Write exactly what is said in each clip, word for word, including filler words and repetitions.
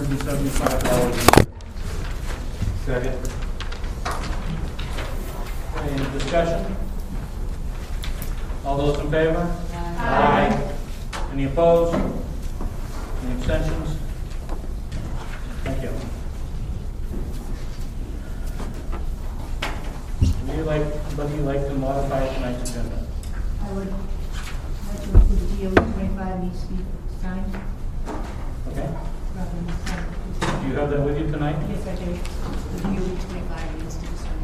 hundred and seventy-five dollars a year. Second. Any discussion? All those in favor? Aye. Any opposed? Any abstentions? Thank you. Would you like, would you like to modify tonight's agenda? I would like to include the D O E twenty-five needs to be signed. Okay. Rather than signed. Do you have that with you tonight? Yes, I do. The D O E twenty-five needs to be signed.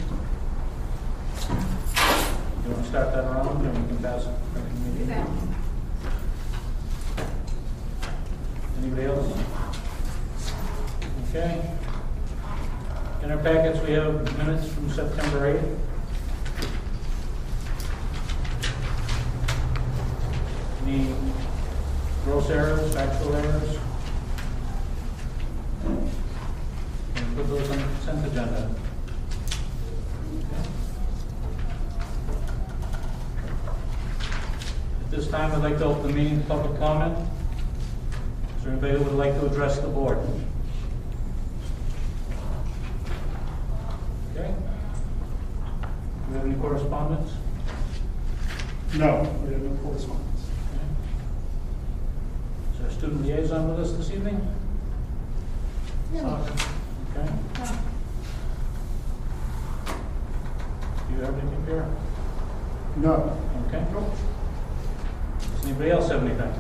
You want to start that around, and we can pass it? Do that. Anybody else? Okay. In our packets, we have minutes from September eighth. Any gross errors, factual errors? Can we put those on the consent agenda? Okay. At this time, I'd like to open the meeting to public comment. Is there anybody who would like to address the board? Okay. Do we have any correspondence? No, we have no correspondence. Okay. Is there a student liaison with us this evening? Okay. Do you have anything, Pierre? No. Okay. Does anybody else have anything?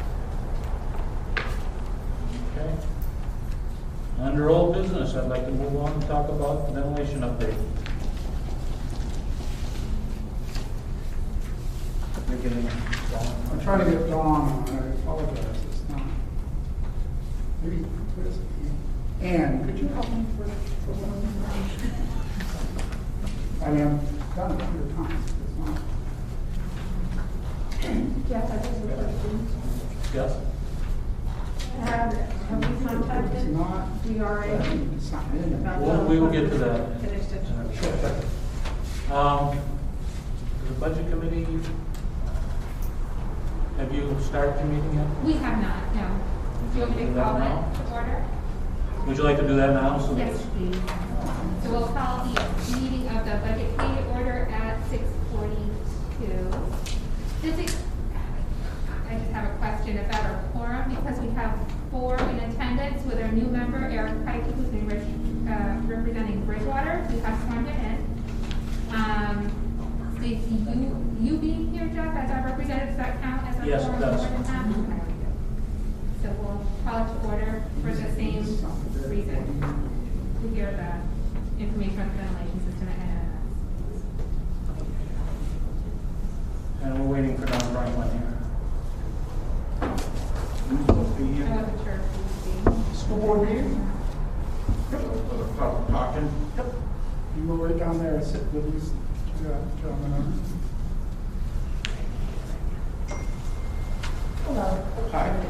Okay. Under old business, I'd like to move on and talk about the ventilation update. We're getting I'm trying to get Dawn on, I apologize, it's not. Maybe, what is it? Ann, could you help me with, for one? I mean, I've done it a hundred times, it's not. Jeff, I just have a question. Yes. Have, have we It's contacted not. D R A It's not in it. about Well, the- we will get to that. Finished it. Um, the budget committee, have you started your meeting yet? We have not, no. Do you want me to call it to order? Would you like to do that now? So Yes, please. So we'll call the meeting of the budget committee to order at six forty-two. Does it, I just have a question about our quorum, because we have four in attendance with our new member, Eric Pike, who's been re- uh, representing Bridgewater. We have sworn him in. Um, Stacy, you, you being here, Jeff, as our representative, does that count as a Yes, it quorum? does. More than that? Okay. So we'll call it to order for the same reason. To hear the information on the ventilation system at N M S. And we're waiting for Don Franklin here. I wasn't sure if you would be. School board meeting? Talking? Yep. You go right down there and sit with these uh, gentlemen. Hello. Hi.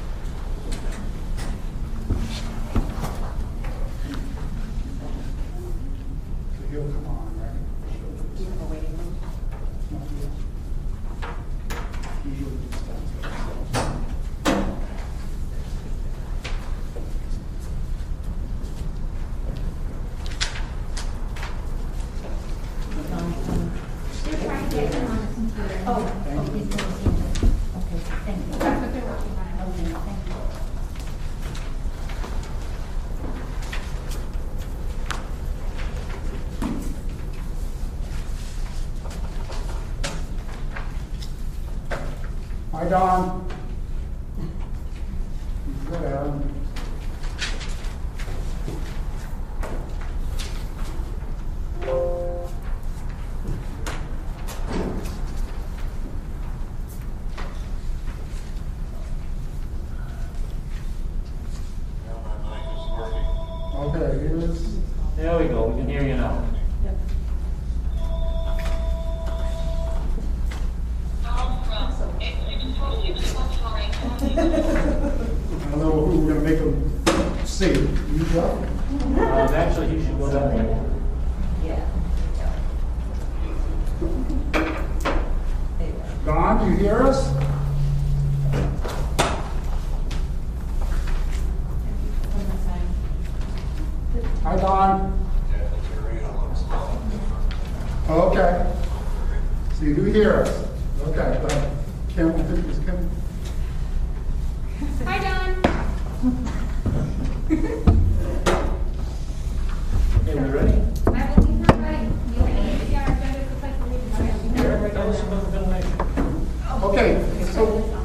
So he'll come on, right? Do you have a waiting room? Not yet. Usually it's downstairs. They're trying to get him on the computer. Oh, oh, he's going to see it. Okay, thank you. That's what they're working on. Okay, thank you. Hi, Don. Good, Aaron. Okay, here's, There we go, we can hear you now. Yep. I don't know who we're gonna make him sing. You go. Uh, actually, he should go that way. Yeah. There you go. Don, do you hear us? On the Hi, Don. Okay. So you do hear us. Okay, but Kim, I think it's Kim. Hi, Don. Okay, we ready? I believe we're ready. You can see our agenda, looks like we're Eric, tell us about the ventilation. Okay, so,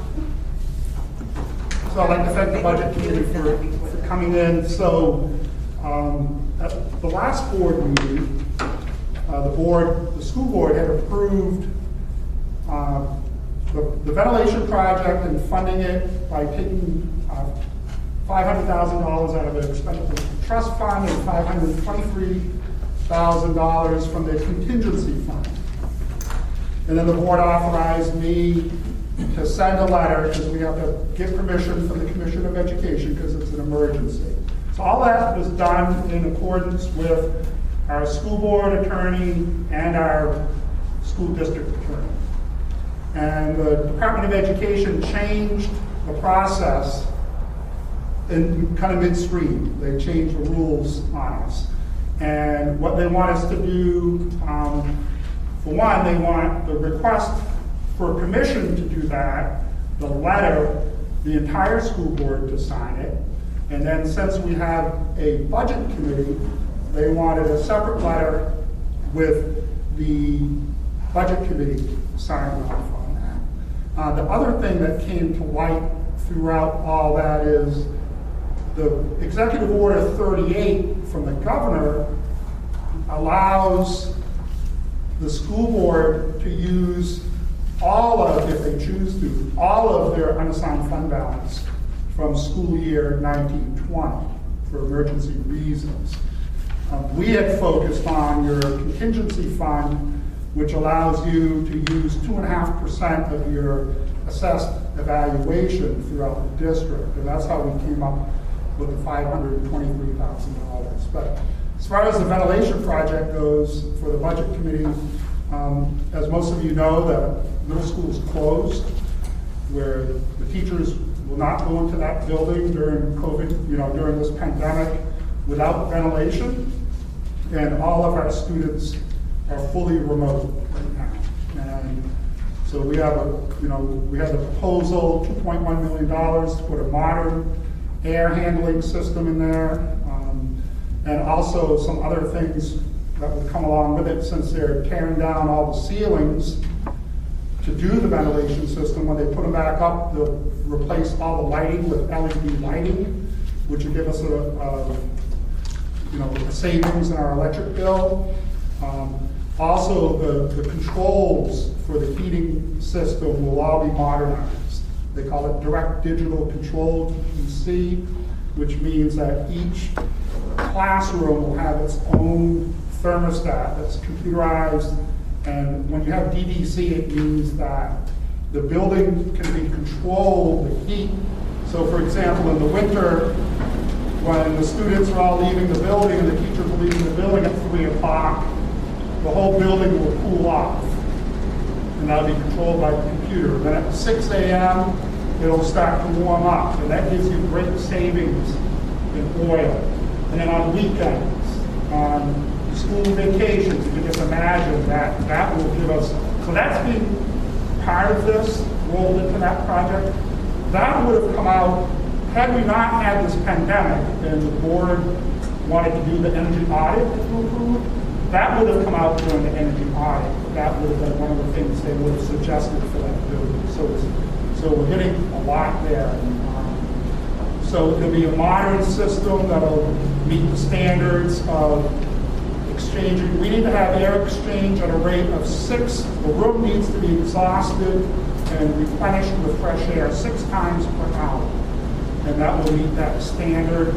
so I'd like to thank the budget committee for, for coming in. So, um, at the last board meeting, uh, the board, the school board had approved uh, the, the ventilation project and funding it by taking uh, five hundred thousand dollars out of the expendable trust fund and five hundred twenty-three thousand dollars from the contingency fund. And then the board authorized me to send a letter, because we have to get permission from the Commission of Education, because it's an emergency. So all that was done in accordance with our school board attorney and our school district attorney. And the Department of Education changed the process in kind of midstream. They changed the rules on us. And what they want us to do, um, for one, they want the request for permission to do that, the letter, the entire school board to sign it. And then since we have a budget committee, they wanted a separate letter with the budget committee signing off on that. Uh, the other thing that came to light throughout all that is the Executive Order thirty-eight from the governor allows the school board to use all of, if they choose to, all of their unassigned fund balance from school year nineteen twenty for emergency reasons. Um, we had focused on your contingency fund, which allows you to use two and a half percent of your assessed evaluation throughout the district, and that's how we came up with the five hundred twenty-three thousand dollars. But as far as the ventilation project goes, for the budget committee, um, as most of you know, the middle school is closed, where the teachers will not go into that building during COVID, you know, during this pandemic without ventilation, and all of our students are fully remote right now. And so we have a, you know, we have a proposal, two point one million dollars to put a modern air handling system in there, um, and also some other things that would come along with it, since they're tearing down all the ceilings to do the ventilation system. When they put them back up, they'll replace all the lighting with L E D lighting, which will give us a, a you know, a savings in our electric bill. Um, also, the, the controls for the heating system will all be modernized. They call it direct digital control, D D C, which means that each classroom will have its own thermostat that's computerized. And when you have D D C, it means that the building can be controlled, the heat. So for example, in the winter, when the students are all leaving the building and the teachers are leaving the building at three o'clock, the whole building will cool off. And that'll be controlled by the computer. Then at six A M, it'll start to warm up, and that gives you great savings in oil. And then on weekends, on school vacations, you can just imagine that that will give us, so that's been part of this, rolled into that project. That would have come out, had we not had this pandemic and the board wanted to do the energy audit to approve, that would have come out during the energy audit. That would have been one of the things they would have suggested for that building. So, it's, so we're getting a lot there. Um, so it'll be a modern system that'll meet the standards of exchanging. We need to have air exchange at a rate of six. The room needs to be exhausted and replenished with fresh air six times per hour. And that will meet that standard.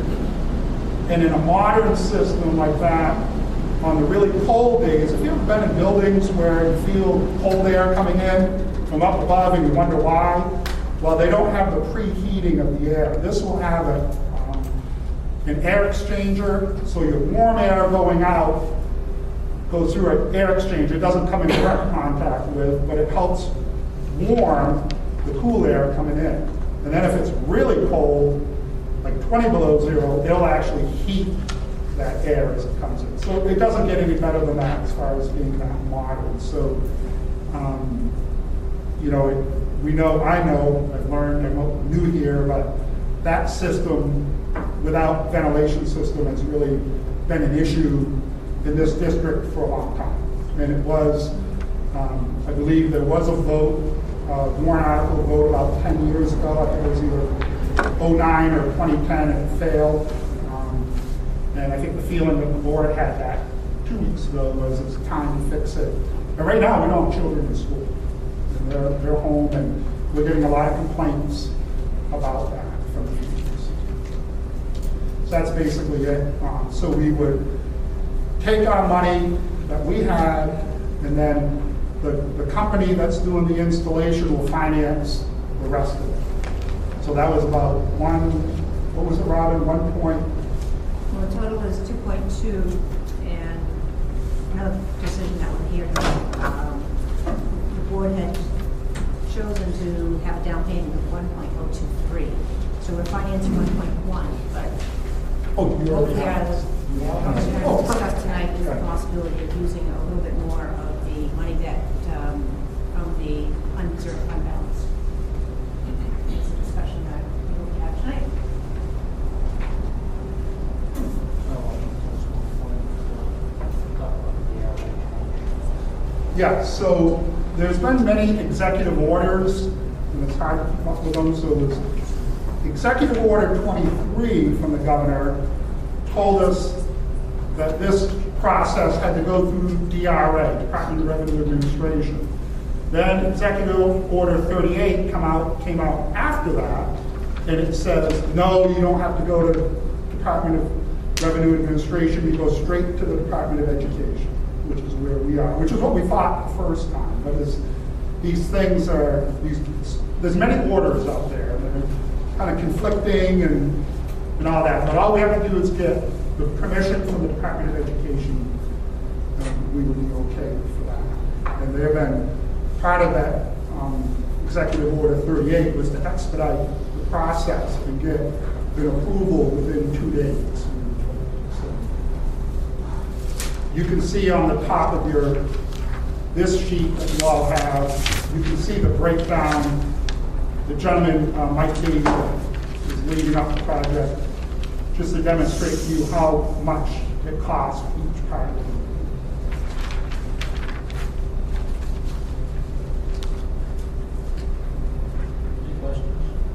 And in a modern system like that, on the really cold days, if you've been in buildings where you feel cold air coming in from up above and you wonder why, well, they don't have the preheating of the air. This will have a, um, an air exchanger, so your warm air going out goes through an air exchanger. It doesn't come in direct contact with, but it helps warm the cool air coming in. And then if it's really cold, like twenty below zero, it'll actually heat that air as it comes in. So it doesn't get any better than that as far as being that modern. So, um, you know, it, we know, I know, I've learned, I'm new here, but that system without ventilation system has really been an issue in this district for a long time. And it was, um, I believe there was a vote, uh, warrant article vote about ten years ago. I think it was either oh nine or twenty ten, and it failed. Um, and I think the feeling that the board had that two weeks ago was it's time to fix it. And right now, we don't have children in school. And they're, they're home, and we're getting a lot of complaints about that from the teachers. So that's basically it. Um, so we would take our money that we had, and then the, the company that's doing the installation will finance the rest of it. So that was about one, what was it, Robin, one point? Well, the total was two point two, and another decision that we're here, um, the board had chosen to have a down payment of one point oh two three. So we're financing one point one, but Oh, you already hopefully have I was, it. You I have was it. going Oh, to discuss tonight is the okay. possibility of using a little bit more of the money that, um, from the unreserved fund balance. It's a discussion that we will have tonight. Yeah, so there's been many executive orders, and it's hard to keep up with them, so there's Executive Order twenty-three from the governor told us that this process had to go through D R A, Department of Revenue Administration. Then Executive Order thirty-eight come out, came out after that, and it says, no, you don't have to go to Department of Revenue Administration, you go straight to the Department of Education, which is where we are, which is what we thought the first time. But as these things are, these, there's many orders out there that are kind of conflicting and, and all that. But all we have to do is get the permission from the Department of Education, and we would be okay for that. And they've been, part of that um, Executive Order thirty-eight was to expedite the process and get an approval within two days. So, you can see on the top of your, this sheet that you all have, you can see the breakdown. The gentleman, uh, Mike Cage, is leading up the project, just to demonstrate to you how much it costs for each part of it. Any questions?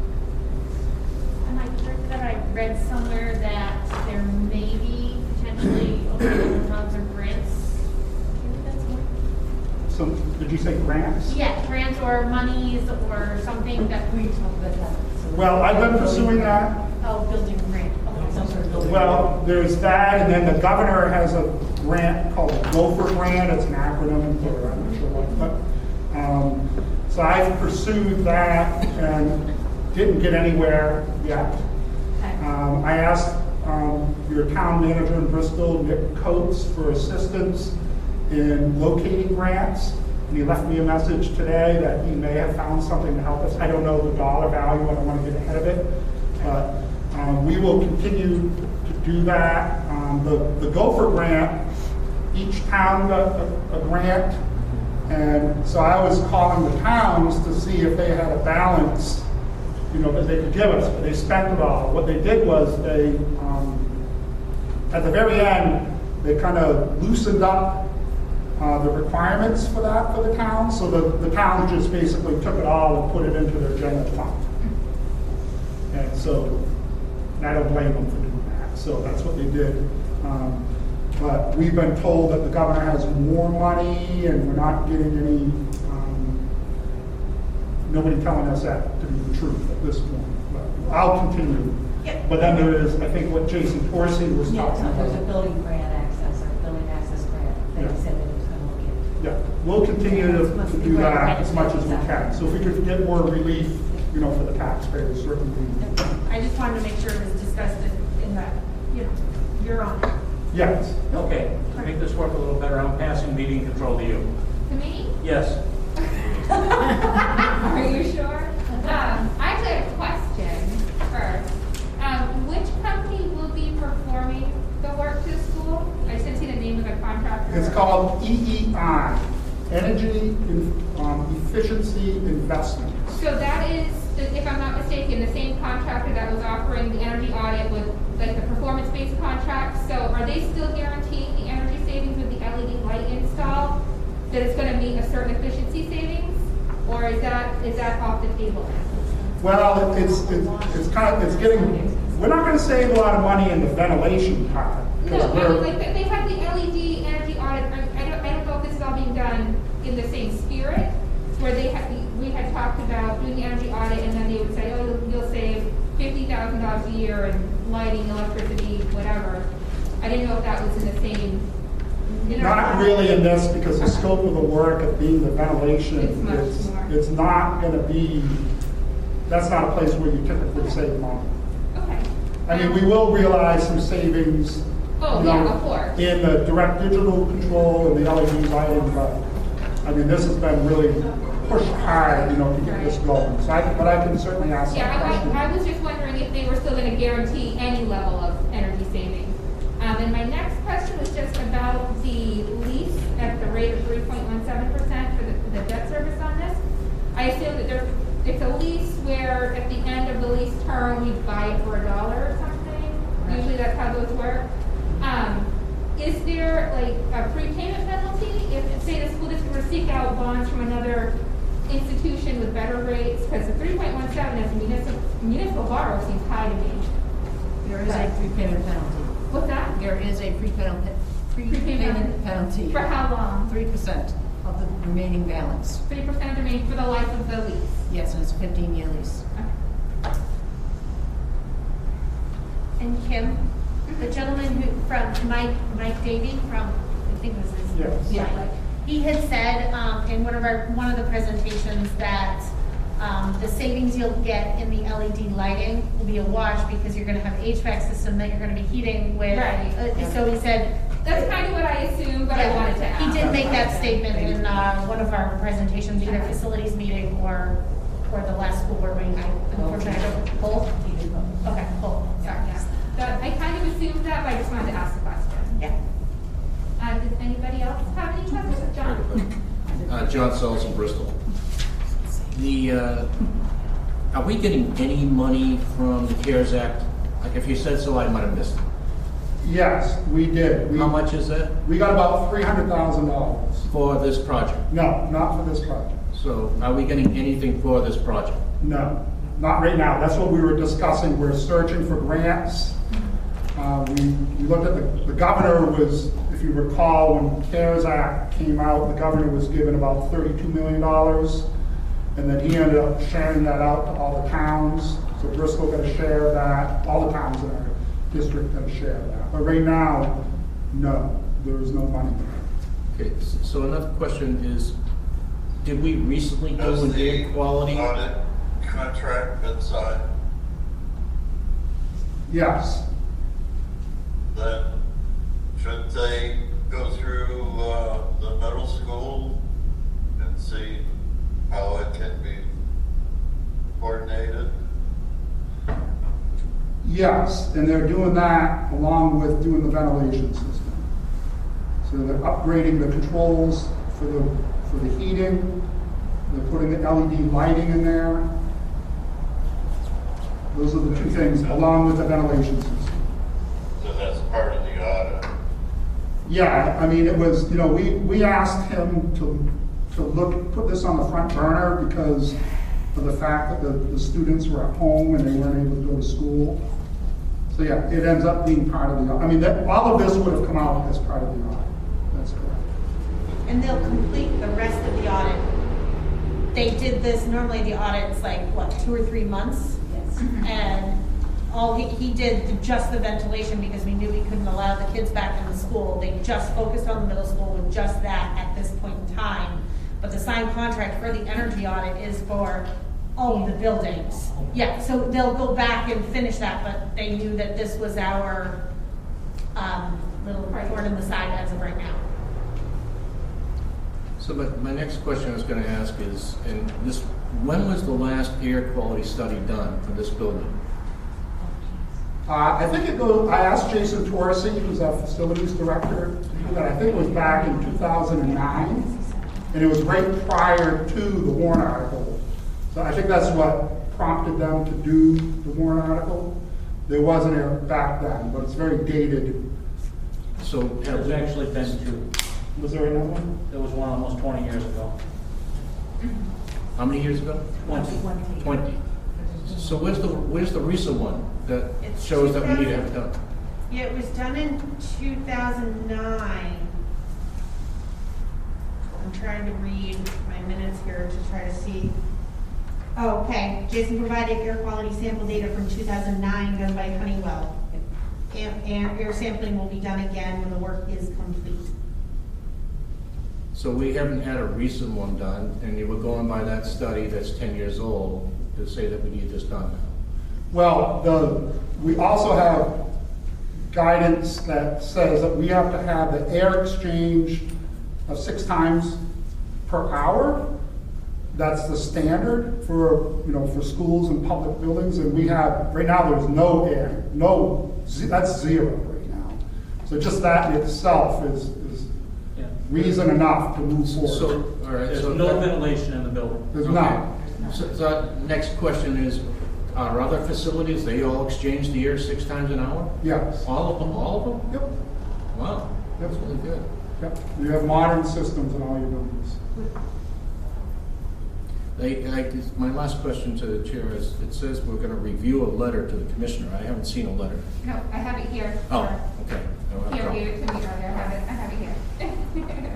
Am I correct that I read somewhere that there may be potentially open funds or grants? Maybe that's what- So, did you say grants? Yeah, grants or monies or something that, We talked about that. So- Well, I've been pursuing that. oh, building grant. Okay. Some sort of building. Well, there's that, and then the governor has a grant called the Gopher Grant. It's an acronym for, I'm not sure what, but, um, so I've pursued that and didn't get anywhere yet. Okay. Um, I asked um, your town manager in Bristol, Nick Coates, for assistance in locating grants. And he left me a message today that he may have found something to help us. I don't know the dollar value, I don't want to get ahead of it. But um, we will continue to do that. Um, the, the Gopher Grant, each town got a, a grant. And so I was calling the towns to see if they had a balance, you know, that they could give us, but they spent it all. What they did was they, um, at the very end, they kind of loosened up uh, the requirements for that for the town. So the, the towns just basically took it all and put it into their general fund. And so, and I don't blame them for doing that. So that's what they did. Um, but we've been told that the governor has more money and we're not getting any, um, nobody telling us that to be the truth at this point. But I'll continue. Yep. But then there is, I think what Jason Torsey was Yeah, talking so there's a about. building grant access, or building access grant that Yeah. he said that he was gonna look Yeah, we'll continue to, Must to be do right, that right, as much as we can. So if we could get more relief, you know, for the taxpayers, certainly. I just wanted to make sure it was discussed in- in that, you know, you're on it. Yes. Okay, to make this work a little better, I'm passing meeting control to you. To me? Yes. Are you sure? Um, I actually have a question first. Um, which company will be performing the work to It's called E E I, Energy In- um, Efficiency Investments. So that is, if I'm not mistaken, the same contractor that was offering the energy audit with, like, the performance-based contract. So are they still guaranteeing the energy savings with the L E D light install? That it's gonna meet a certain efficiency savings? Or is that, is that off the table? Well, it's, it's, it's kind of, it's getting, we're not gonna save a lot of money in the ventilation part. No, because I we're- mean, like, they they have the L E D energy audit, I I don't, I don't know if this is all being done in the same spirit, where they had, we had talked about doing the energy audit, and then they would say, oh, you'll- you'll save fifty thousand dollars a year in lighting, electricity, whatever. I didn't know if that was in the same. you know, Not really in this, because the scope of the work of being the ventilation, It's much it's, more. it's not gonna be, that's not a place where you typically save money. Okay. I mean, we will realize some savings. Oh, you yeah, know, of course. in the direct digital control and the L E D lighting, but, I mean, this has been really pushed hard, you know, to get this going. So I, but I can certainly ask that Yeah, question. I, I was just wondering if they were still gonna guarantee any level of energy savings. Um, and my next question was just about the lease at the rate of three point one seven percent for the, for the debt service on this. I assume that there's, it's a lease where at the end of the lease term, we buy it for a dollar or something. Usually that's how those work. Um, is there like a prepayment penalty if, say, the school district were to seek out bonds from another institution with better rates? Because the three point one seven as a municipal, municipal borrower seems high to me. There is a prepayment penalty. What's that? There is a prepayment, Prepayment prepayment penalty. For how long? Three percent of the remaining balance. Three percent of the remaining for the life of the lease. Yes, and it's a fifteen-year lease. Okay. And Kim, the gentleman who, from Mike, Mike Davy from, I think this is. Yes. Yeah. He had said, um, in one of our, one of the presentations that, um, the savings you'll get in the L E D lighting will be a wash because you're gonna have H V A C system that you're gonna be heating with. Right. Uh, So he said. That's kind of what I assumed, but I wanted to ask. He did make that statement in, uh, one of our presentations, either facilities meeting or, or the last school board meeting. I Unfortunately, I don't, both? Okay, cool, sorry. Yeah. That, I kind of assumed that, but I just wanted to ask the question. Yeah. Uh, does anybody else have any questions? John? Uh, John Sells in Bristol. The, uh, are we getting any money from the CARES Act? Like, if you said so, I might have missed it. Yes, we did. We- How much is that We got about three hundred thousand dollars. for this project? No, not for this project. So are we getting anything for this project? No, not right now. That's what we were discussing. We're searching for grants. Uh, we, we looked at the, the governor was, if you recall, when CARES Act came out, the governor was given about thirty-two million dollars. And then he ended up sharing that out to all the towns. So Bristol got a share of that. All the towns in our district got a share of that. But right now, no, there is no money. Okay, s- so another question is, did we recently do Does an the air quality? audit contract been signed? Yes, Then should they go through uh, the middle school and see how it can be coordinated? yes, and they're doing that along with doing the ventilation system. So they're upgrading the controls for the, for the heating, they're putting the L E D lighting in there. Those are the two things, along with the ventilation system. So that's part of the audit. Yeah, I mean, it was, you know, we, we asked him to, to look, put this on the front burner because of the fact that the, the students were at home and they weren't able to go to school. So yeah, it ends up being part of the, I mean, that, all of this would have come out as part of the audit. That's correct. And they'll complete the rest of the audit. They did this, normally the audit's like, what, two or three months? Yes. And all, he, he did just the ventilation because we knew we couldn't allow the kids back in the school. They just focused on the middle school with just that at this point in time. But the signed contract for the energy audit is for all of the buildings. Yeah, so they'll go back and finish that, but they knew that this was our, um, little thorn in the side as of right now. So my, my next question I was gonna ask is, and this, when was the last air quality study done for this building? Uh, I think it goes, I asked Jason Torresi, who's our facilities director, to do that. I think it was back in two thousand nine, and it was right prior to the warrant article. So I think that's what prompted them to do the warrant article. There wasn't a back then, but it's very dated. So, There's actually been two. Was there another one? There was one almost twenty years ago. how many years ago? Twenty. Twenty. So where's the, where's the recent one that It's shows that we need to have it done? Yeah, it was done in two thousand nine. I'm trying to read my minutes here to try to see. Oh, okay. Jason provided air quality sample data from two thousand nine done by Honeywell. And, and air sampling will be done again when the work is complete. So we haven't had a recent one done, and you were going by that study that's ten years old to say that we need this done now. Well, the, we also have guidance that says that we have to have the air exchange of six times per hour. That's the standard for, you know, for schools and public buildings, and we have, right now, there's no air, no, ze- that's zero right now. So just that in itself is, is Yeah. reason enough to move forward. So, all right, There's so. no ventilation in the building. There's Okay. not. So, so next question is, are other facilities, they all exchange the air six times an hour? Yes. All of them, all of them? Yep, Wow, that's really good. yep. You have modern systems in all your buildings. They, I, my last question to the chair is, it says we're gonna review a letter to the commissioner. I haven't seen a letter. No, I have it here. Oh, for- okay. I don't have a Here, problem. gave it to me earlier, I have it, I have it here.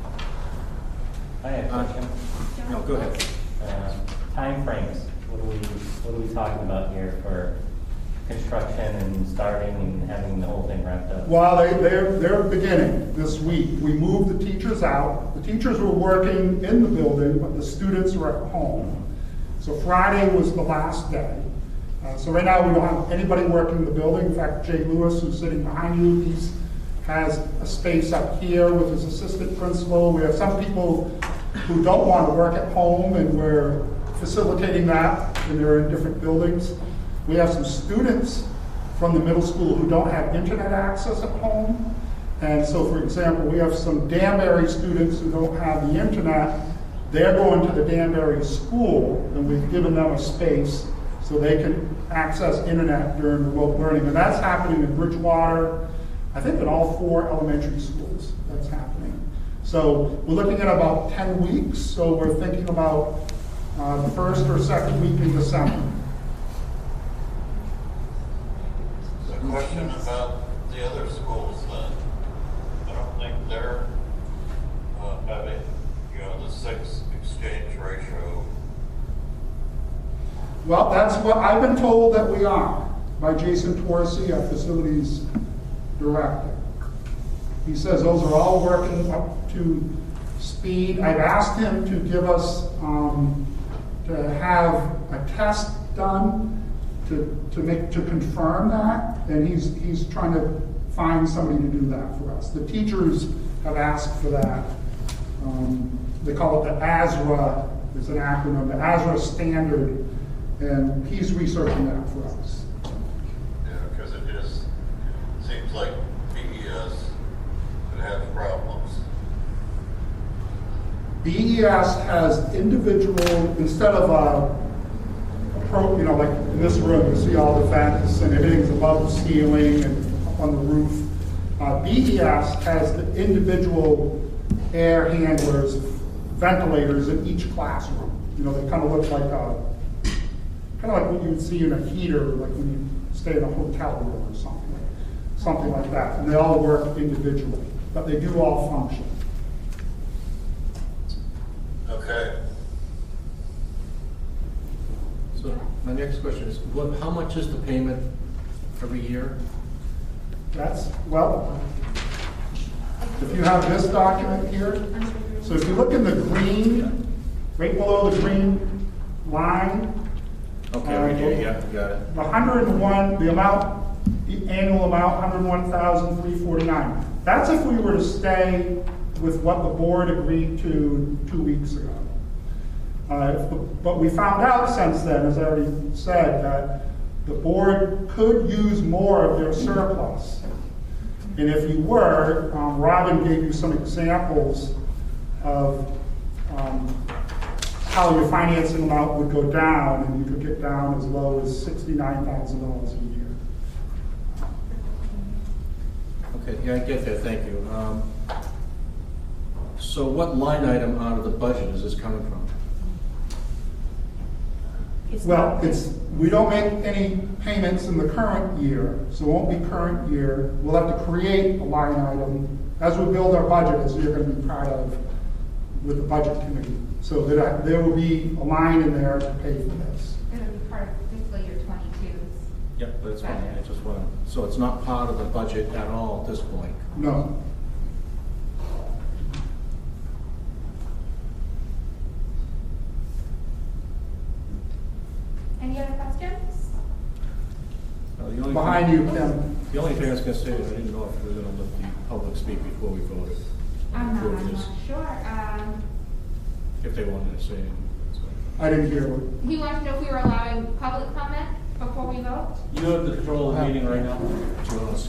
I have a Uh, question. No, go ahead. Uh, Timeframes, what are we, what are we talking about here for construction and starting and having the whole thing wrapped up? Well, they, they're, they're beginning this week. We moved the teachers out. The teachers were working in the building, but the students were at home. So Friday was the last day. Uh, so right now, we don't have anybody working in the building. In fact, Jay Lewis, who's sitting behind you, he's, has a space up here with his assistant principal. We have some people who don't want to work at home, and we're facilitating that, and they're in different buildings. We have some students from the middle school who don't have internet access at home. And so, for example, we have some Danbury students who don't have the internet. They're going to the Danbury school, and we've given them a space so they can access internet during remote learning. And that's happening in Bridgewater, I think in all four elementary schools, that's happening. So we're looking at about ten weeks, so we're thinking about uh, the first or second week in December. A question about the other schools then. I don't think they're uh, having, you know, the six exchange ratio. Well, that's what I've been told that we are by Jason Torresi, our facilities director. He says those are all working up to speed. I've asked him to give us, um, to have a test done to, to make, to confirm that, and he's, he's trying to find somebody to do that for us. The teachers have asked for that. Um, they call it the A S R A, it's an acronym, the A S R A standard, and he's researching that for us. Yeah, because it just seems like P E S could have problems. B E S has individual, instead of a, a pro, you know, like in this room, you see all the vents and everything's above the ceiling and up on the roof. Uh, B E S has the individual air handlers, ventilators in each classroom. You know, they kind of look like a, kind of like what you would see in a heater, like when you stay in a hotel room or something, something like that. And they all work individually, but they do all function. Okay. So my next question is, what, how much is the payment every year? That's, well, if you have this document here, so if you look in the green, right below the green line, Okay, right here, yeah, got it. the one hundred and one, the amount, the annual amount, one hundred one thousand three hundred forty-nine. That's if we were to stay with what the board agreed to two weeks ago. Uh, But we found out since then, as I already said, that the board could use more of their surplus. And if you were, um, Robin gave you some examples of um, how your financing amount would go down, and you could get down as low as sixty-nine thousand dollars a year. Okay, yeah, I get that, thank you. Um, So what line item out of the budget is this coming from? It's Well, not- it's, we don't make any payments in the current year, so it won't be current year. We'll have to create a line item as we build our budget, as you're gonna be part of with the budget committee. So that I- there will be a line in there to pay for this. It'll be part of fiscal year twenty-two's. Yep, that's fine, I just want to, so it's not part of the budget at all at this point? No. Any other questions? Uh, the only Behind thing- you, Kim. The only thing I was going to say is I didn't know if we were going to let the public speak before we voted. I'm not, Before we I'm just- not sure. Um, If they wanted to say anything. that's all. I didn't hear what. he wanted to know if we were allowing public comment before we vote? You have the control of the meeting right now. Jonas.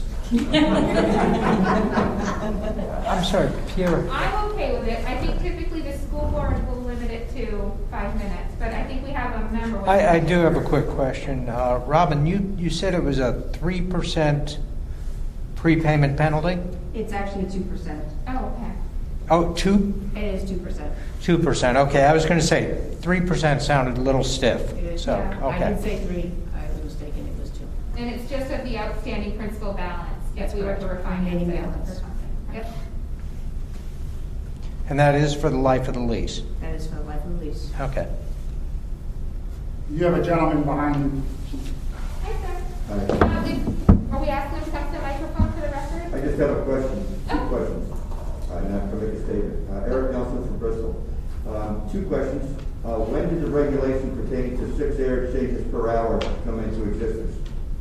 I'm sorry, Pierre. I'm okay with it. I think typically the school board will limit it to five minutes, but I think we have a member with. I, I do have a quick question. Uh, Robin, you, you said it was a three percent prepayment penalty? It's actually two percent. Oh, okay. Oh, two, It is two percent. two percent, okay. I was going to say, three percent sounded a little stiff, It is, so, yeah. I didn't okay. say three, I was mistaken, it was two. And it's just of the outstanding principal balance, if That's we were to correct. refinance Remaining it or balance. something. Yep. And that is for the life of the lease? That is for the life of the lease. Okay. You have a gentleman behind you. Hi, sir. Hi. Uh, did- Are we asking him to come to the microphone for the record? I just have a question, two Oh. questions, uh, and I have to make a statement. Uh, Eric Nelson from Bristol. Um, Two questions. Uh, When did the regulation pertaining to six air exchanges per hour come into existence?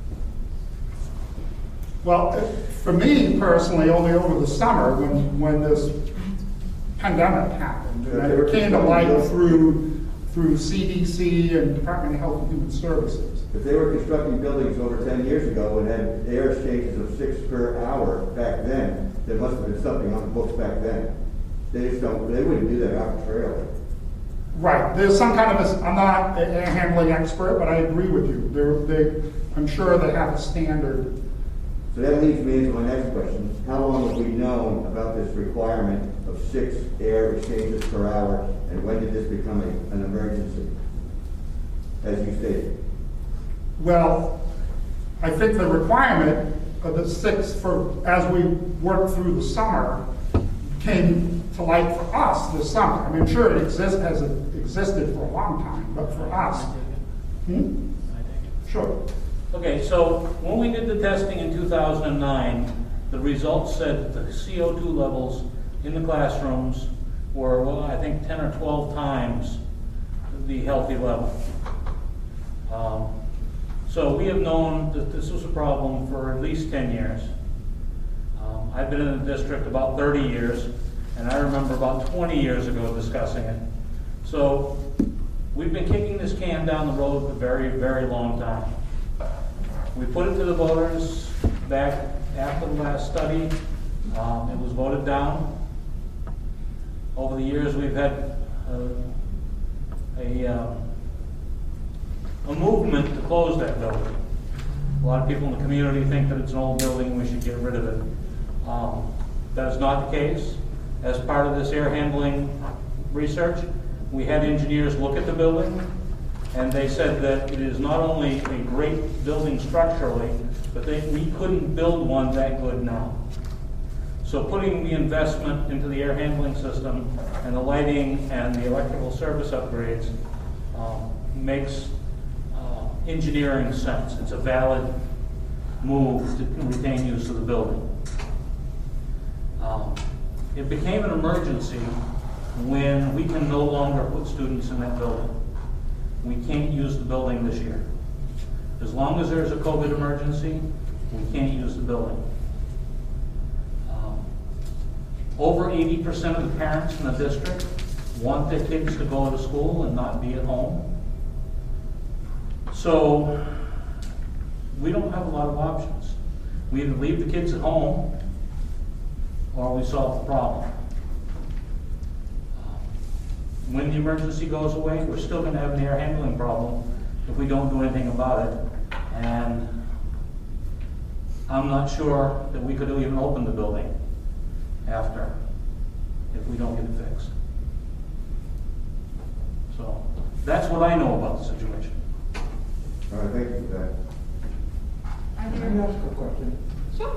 Well, for me personally, only over the summer when, when this pandemic happened. And it came to light through, through C D C and Department of Health and Human Services. If they were constructing buildings over ten years ago and had air exchanges of six per hour back then, there must have been something on the books back then. They just don't, they wouldn't do that arbitrarily. Right, there's some kind of, a- I'm not a air handling expert, but I agree with you. They're, they, I'm sure they have a standard. So that leads me into my next question. How long have we known about this requirement of six air exchanges per hour, and when did this become a- an emergency, as you stated? Well, I think the requirement of the six for, as we worked through the summer, came to light for us this summer. I mean, I'm sure it exists, has existed for a long time, but for us. Hmm? Sure. Okay, so when we did the testing in two thousand nine, the results said that the C O two levels in the classrooms were, well, I think ten or twelve times the healthy level. Um, So we have known that this was a problem for at least ten years. Um, I've been in the district about thirty years, and I remember about twenty years ago discussing it. So we've been kicking this can down the road for a very, very long time. We put it to the voters back after the last study. Um, it was voted down. Over the years, we've had uh, a, um, a movement to close that building. A lot of people in the community think that it's an old building and we should get rid of it. Um, that is not the case. As part of this air handling research, we had engineers look at the building, and they said that it is not only a great building structurally, but they, we couldn't build one that good now. So putting the investment into the air handling system and the lighting and the electrical service upgrades um, makes uh, engineering sense. It's a valid move to retain use of the building. Um, it became an emergency when we can no longer put students in that building. We can't use the building this year. As long as there's a COVID emergency, we can't use the building. Um, over eighty percent of the parents in the district want their kids to go to school and not be at home. So we don't have a lot of options. We either leave the kids at home, or we solve the problem. When the emergency goes away, we're still gonna have an air handling problem if we don't do anything about it. And I'm not sure that we could even open the building after, if we don't get it fixed. So, that's what I know about the situation. All right, thank you for that. Are Can I there? ask a question? Sure.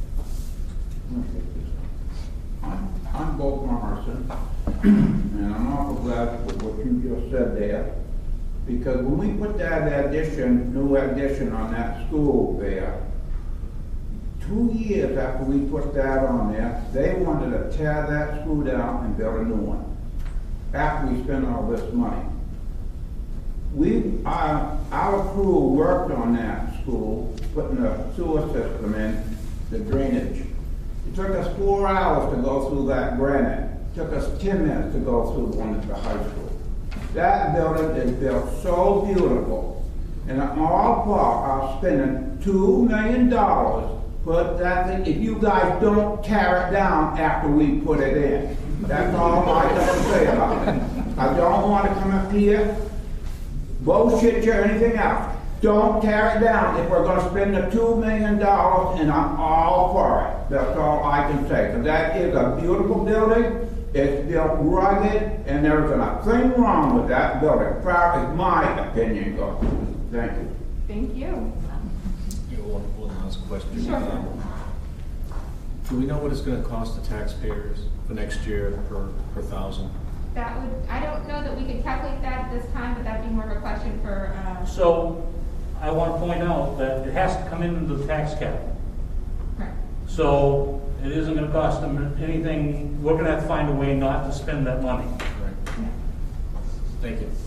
I'm, I'm Bo Morrison, and I'm awful glad with what you just said there, because when we put that addition, new addition on that school there, two years after we put that on there, they wanted to tear that school down and build a new one, after we spent all this money. We, our, our crew worked on that school, putting the sewer system in, the drainage. It took us four hours to go through that granite. It took us ten minutes to go through the one at the high school. That building is built so beautiful, and all part of spending two million dollars put that thing, if you guys don't tear it down after we put it in. That's all I got to say about it. I don't want to come up here, bullshit you or anything else. Don't tear it down if we're gonna spend the two million dollars, and I'm all for it. That's all I can say, because that is a beautiful building. It's built rugged, and there's nothing wrong with that building, as far as my opinion goes. Thank you. Thank you. You know, one, one last question. Sure. Um, Do we know what it's gonna cost the taxpayers for next year per, per thousand? That would, I don't know that we could calculate that at this time, but that'd be more of a question for, uh, So, I want to point out that it has to come into the tax cap. right. So, it isn't gonna cost them anything, we're gonna have to find a way not to spend that money. Right. Thank you.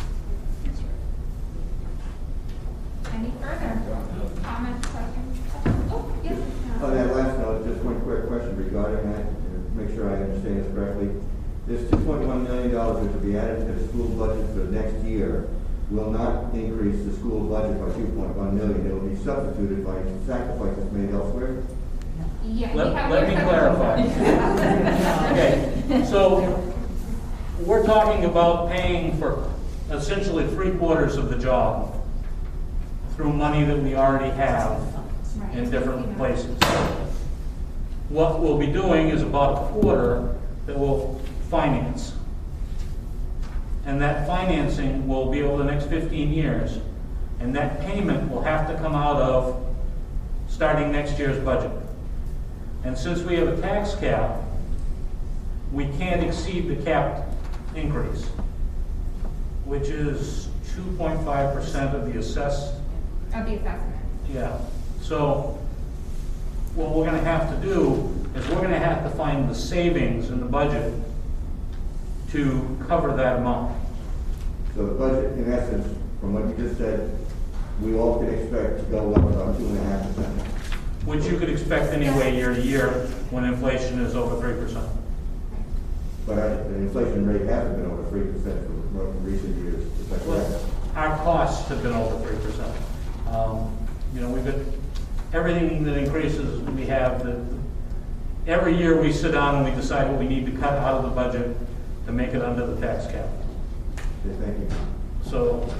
Any further comments, questions? Oh, yes. uh, On that last note, just one quick question regarding that, to make sure I understand this correctly. This two point one million dollars which will be added to the school budget for the next year will not increase the school budget by two point one million. It will be substituted by sacrifices made elsewhere. Yeah, we Let, have. let me clarify. Okay, so, we're talking about paying for essentially three quarters of the job through money that we already have in different places. What we'll be doing is about a quarter that we'll finance. And that financing will be over the next fifteen years. And that payment will have to come out of starting next year's budget. And since we have a tax cap, we can't exceed the capped increase, which is two point five percent of the assessed. Of the assessment. Yeah. So what we're gonna have to do is we're gonna have to find the savings in the budget to cover that amount. So the budget, in essence, from what you just said, we all can expect to go up about two and a half percent. Which you could expect anyway year to year when inflation is over three percent. But our, the inflation rate hasn't been over three percent for more recent years. Is that correct? Our costs have been over three percent. Um, you know, we've got, everything that increases, we have, the, every year we sit down and we decide what we need to cut out of the budget to make it under the tax cap. Okay, thank you. So,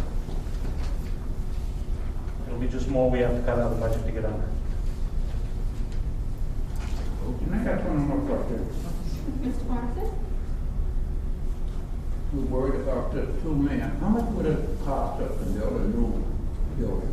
it'll be just more we have to cut out of the budget to get under. Can I ask one more question? Mister Morrison? We're worried about the two million. How much would it cost us to build a new building?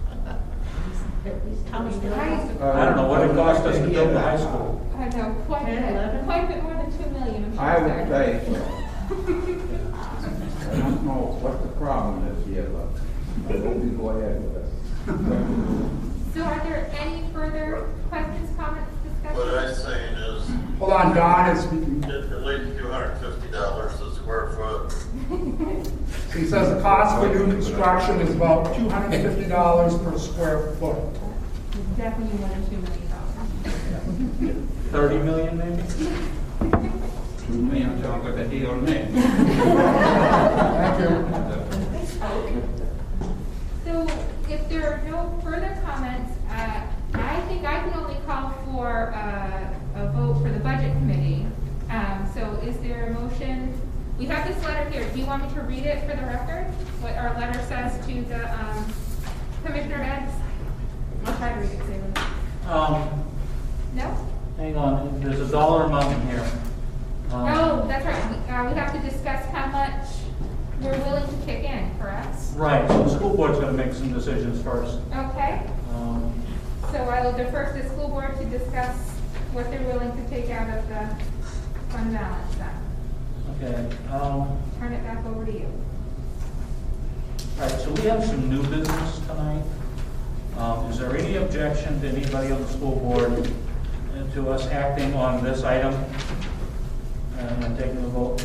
How much did I- it cost? I don't know what it cost us to build the high school. I know, quite a ten, bit, eleven? quite a bit more than two million, I'm sure. I would sir. say so. I don't know what the problem is here, but I hope you go ahead with it. So are there any further questions, comments, discussions? What I'm saying is, Hold on, Don is speaking. it's at least two hundred fifty dollars a square foot. He says the cost for new construction is about two hundred fifty dollars per square foot. Definitely more than two million dollars. Thirty million maybe? Two million sounds like a deal to me. Thank you. So if there are no further comments, uh, I think I can only call for uh, a vote for the budget committee. Um, So is there a motion? We have this letter here. Do you want me to read it for the record? What our letter says to the um, Commissioner Ed? I'll try to read it, Salem. Um, No? hang on, there's a dollar amount in here. Um, Oh, that's right. We uh, we have to discuss how much we're willing to kick in, correct? Right, so the school board's gonna make some decisions first. Okay. Um, So I will defer to the school board to discuss what they're willing to take out of the fund balance then. Okay, um, Turn it back over to you. all right, so we have some new business tonight. Um, is there any objection to anybody on the school board uh, to us acting on this item and then taking the vote?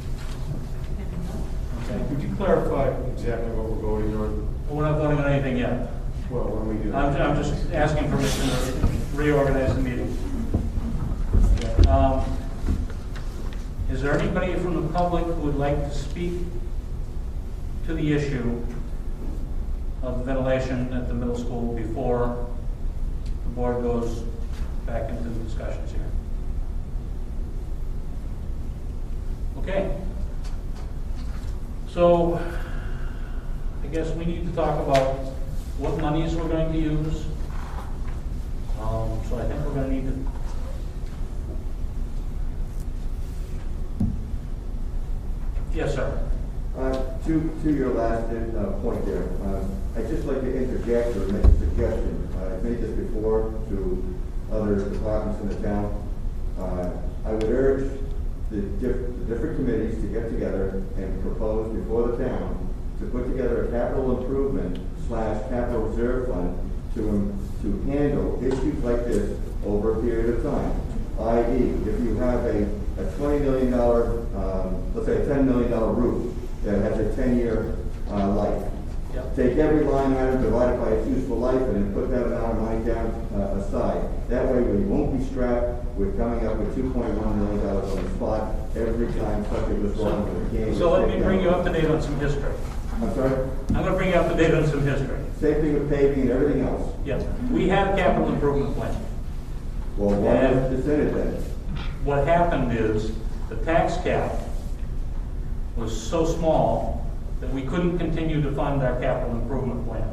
Okay, Could you clarify exactly what we're voting on? well, we're not voting on anything yet. Well, when we do that. I'm, I'm just asking permission to reorganize the meeting. Okay, Um, is there anybody from the public who would like to speak to the issue of ventilation at the middle school before the board goes back into the discussions here? Okay. So, I guess we need to talk about what monies we're going to use. Um, so I think we're gonna need to. Yes, sir. Uh, to, to your last uh, point there, um, I'd just like to interject or make a suggestion. Uh, I've made this before to other departments in the town. Uh, I would urge the, diff the different committees to get together and propose before the town to put together a capital improvement slash capital reserve fund to, um, to handle issues like this over a period of time. that is, if you have a, a twenty million dollar, um, let's say a ten million dollar roof that has a ten year uh, life. Yep. Take every line item, divide it by its useful life, and then put that amount of money down uh, aside. That way we won't be strapped with coming up with two point one million dollars on the spot every time something was wrong with the game. So let me bring you up to date on some history. I'm sorry? I'm gonna bring you up to date on some history. Same thing with paving and everything else. Yes, we have capital improvement plan. Well, why And- was this in it then? What happened is, the tax cap was so small that we couldn't continue to fund our capital improvement plan.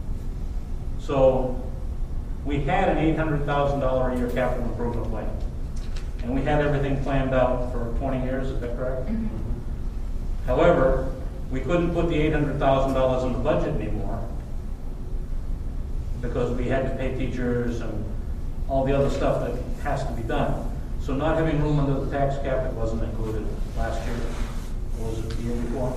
So, we had an eight hundred thousand dollars a year capital improvement plan. And we had everything planned out for twenty years, is that correct? Mm-hmm. However, we couldn't put the eight hundred thousand dollars in the budget anymore because we had to pay teachers and all the other stuff that has to be done. So not having room under the tax cap, it wasn't included last year. Or was it the year before?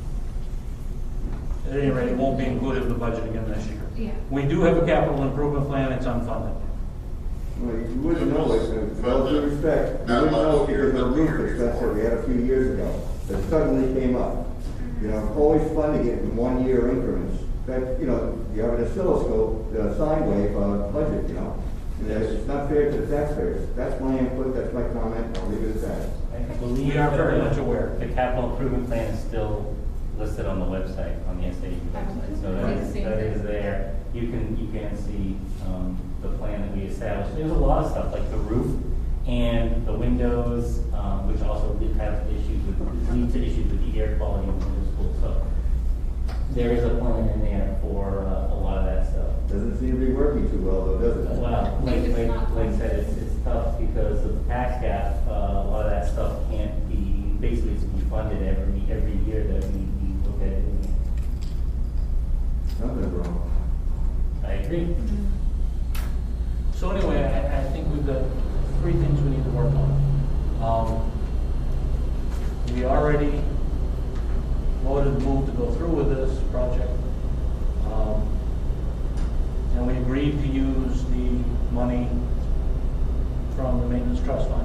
At any rate, it won't be included in the budget again this year. Yeah. We do have a capital improvement plan, it's unfunded. Well, you wouldn't know it, uh, with all due respect, you wouldn't know it because of the roof expense that we had a few years ago, that suddenly came up. You know, always funding it in one year increments. That, you know, you have an oscilloscope, uh, sine wave, uh, budget, you know? And it's not fair to the taxpayers. That's my input, that's my comment, I'll leave it at that. I believe We are that very the- much aware. The capital improvement plan is still listed on the website, on the S A U website, so that is, that is there. You can, you can see, um, the plan that we established. There's a lot of stuff, like the roof and the windows, um, which also did have issues with, lead to issues with the air quality in the middle school, so there is a plan in there for, uh, a lot of that stuff. Doesn't seem to be working too well though, does it? Well, like, like, like I said, it's, it's tough because of the tax cap, uh, a lot of that stuff can't be, basically it's to be funded every, every year that we, we look at it. Something's wrong. I agree. So anyway, I, I think we've got three things we need to work on. Um, we already voted to move to go through with this project. Um, and we agreed to use the money from the maintenance trust fund.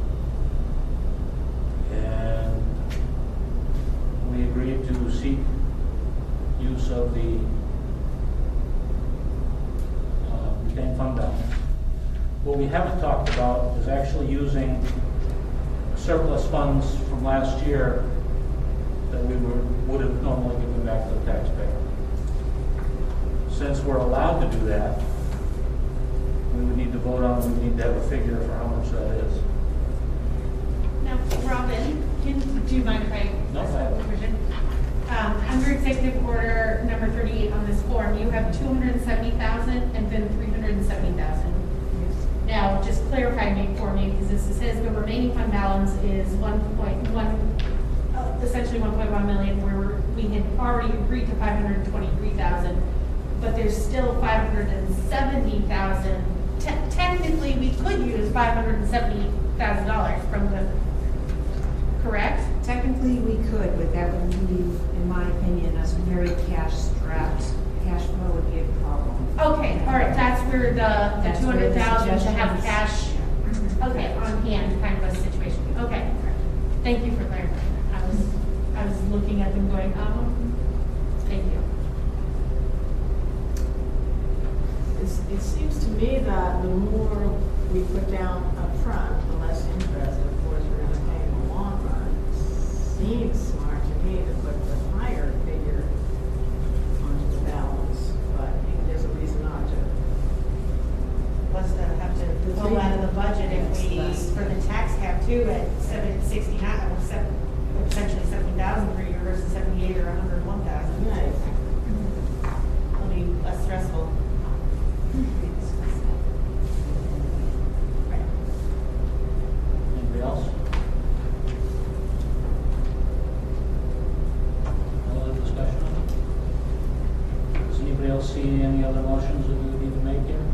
And we agreed to seek use of the uh, retained fund balance. What we haven't talked about is actually using surplus funds from last year that we were, would have normally given back to the taxpayer. since we're allowed to do that, we would need to vote on, we need to have a figure for how much that is. Now, Robin, can, do you mind if I? No, I haven't. Um, under executive order number thirty-eight on this form, you have two hundred and seventy thousand and then three hundred and seventy thousand. Now, just clarify me for me, because this says the remaining fund balance is one point one, uh, essentially one point one million, where we're- we had already agreed to five hundred and twenty-three thousand, but there's still five hundred and seventy thousand. Te- technically, we could use five hundred and seventy thousand dollars from the, correct? Technically, we could, but that would leave, in my opinion, us very cash strapped. Cash flow would be a problem. Okay, all right, that's where the, the That's two where hundred the thousand to have suggestions- cash, okay, on hand kind of a situation. Okay, thank you for clarifying that. I was, I was looking at them going, um, thank you. It's, it seems to me that the more we put down up front, the less interest, of course, we're gonna pay in the long run. Seems smart to me to put the higher figure onto the balance, but maybe there's a reason not to. What's the, have to pull out of the budget if we, for the tax cap too, at seven sixty-nine, or seven, essentially seventy thousand per year versus seventy-eight or a hundred and one thousand. Right. It'll be less stressful. Anybody else? No other discussion on it? Does anybody else see any other motions that we would need to make here?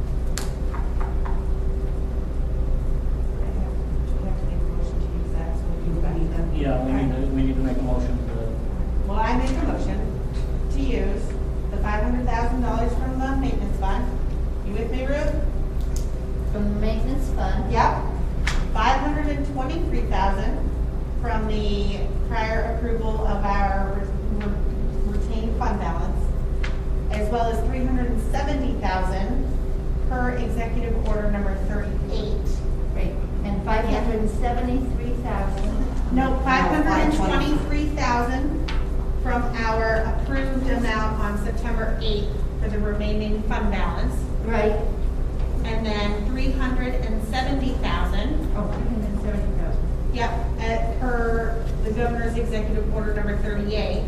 We have to make a motion to use that, so we can back it up. Yeah, we need to, we need to make a motion to, Well, I make a motion to use the five hundred thousand dollars from the maintenance fund. You with me, Ruth? From the maintenance fund? Yep. Five hundred and twenty-three thousand from the prior approval of our re- re- retained fund balance, as well as three hundred and seventy thousand per executive order number thirty-eight. Right, and five hundred and seventy-three thousand. No, five hundred and twenty-three thousand from our approved amount on September eighth for the remaining fund balance. Right. And then three hundred and seventy thousand. Oh, three hundred and seventy thousand. Yep, at per the governor's executive order number thirty-eight.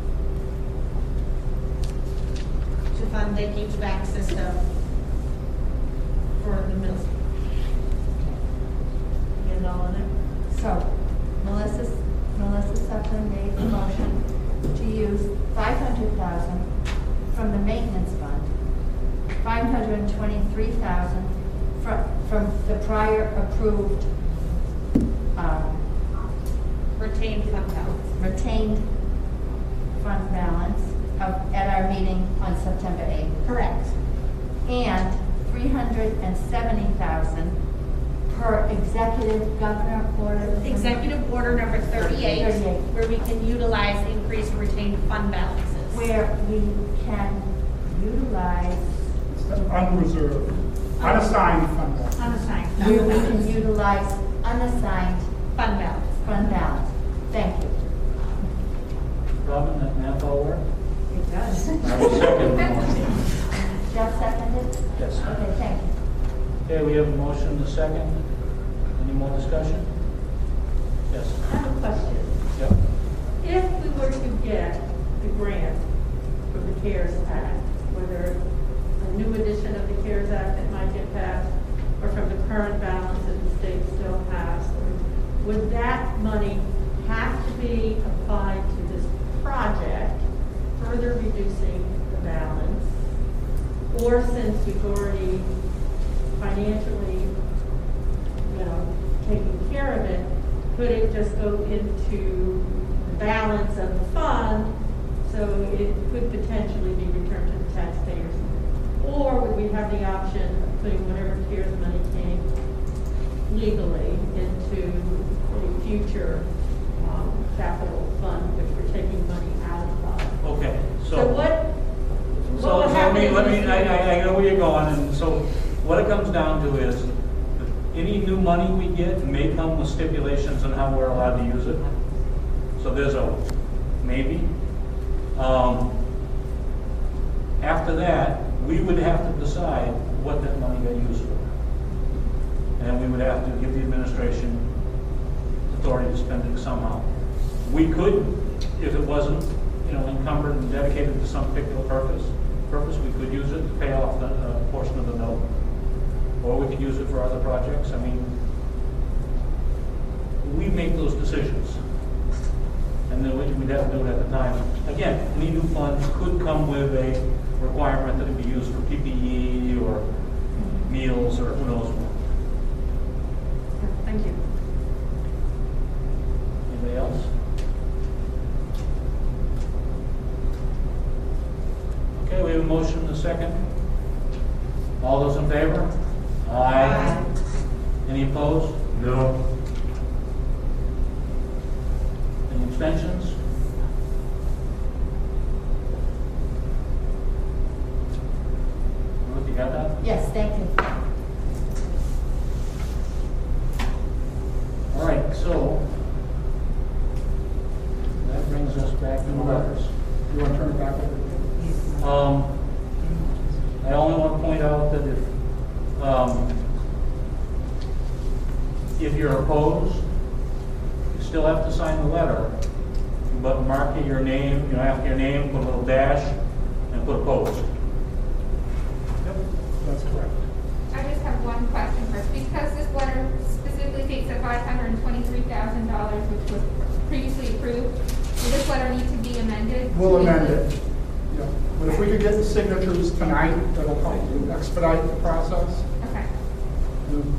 To fund the H V A C system for the middle school. Get it all in there? So, Melissa, Melissa Sutton made the motion to use five hundred thousand from the maintenance fund, five hundred and twenty-three thousand from, from the prior approved, um, Retained fund balance. retained fund balance of, at our meeting on September eighth. Correct. And three hundred and seventy thousand per executive governor order. Executive order number thirty-eight, thirty-eight. where we can utilize increased retained fund balances. Where we can utilize, Unreserved, unassigned fund balance. Unassigned. where we can utilize unassigned Fund balance. fund balance. Thank you. Robin, that math all work? It does. I will second the motion. Jeff seconded? Yes. Okay, thank you. Okay, we have a motion to second. Any more discussion? Yes. I have a question. Yep. If we were to get the grant for the CARES Act, whether a new edition of the CARES Act that might get passed, or from the current balance that the state still has, would that money have to be applied to this project, further reducing the balance? Or since we've already financially, you know, taken care of it, could it just go into the balance of the fund, so it could potentially be returned to the taxpayers? Or would we have the option of putting whatever CARES money came legally into a future um, capital fund, which we're taking money out of? Okay, So so. what, what So, would so let happen me, in let this me, I, I I year? know where you're going, and so what it comes down to is, any new money we get may come with stipulations on how we're allowed to use it. So there's a maybe. Um, After that, we would have to decide what that money got used for. And we would have to give the administration authority to spend it somehow. We could, if it wasn't, you know, encumbered and dedicated to some particular purpose, purpose, we could use it to pay off the uh, portion of the note. Or we could use it for other projects. I mean, we make those decisions. And then we'd have to do it at the time. Again, any new funds could come with a requirement that it be used for P P E or meals or who knows what. Thank you. Anybody else? Okay, we have a motion and a second. All those in favor? Aye. Any opposed? No. Any abstentions? Ruth, you got that? Yes, thank you. All right, so that brings us back to the letters. You want to turn it back over? Um, I only want to point out that if, um, if you're opposed, you still have to sign the letter, but mark it your name, you know, after your name, put a little dash, and put opposed. Yep, that's correct. I just have one question first. Because this letter specifically takes the five hundred twenty-three thousand dollars, which was previously approved, will this letter need to be amended? We'll amend it. Yeah. But if we could get the signatures tonight, that'll help to expedite the process. Okay. Mm.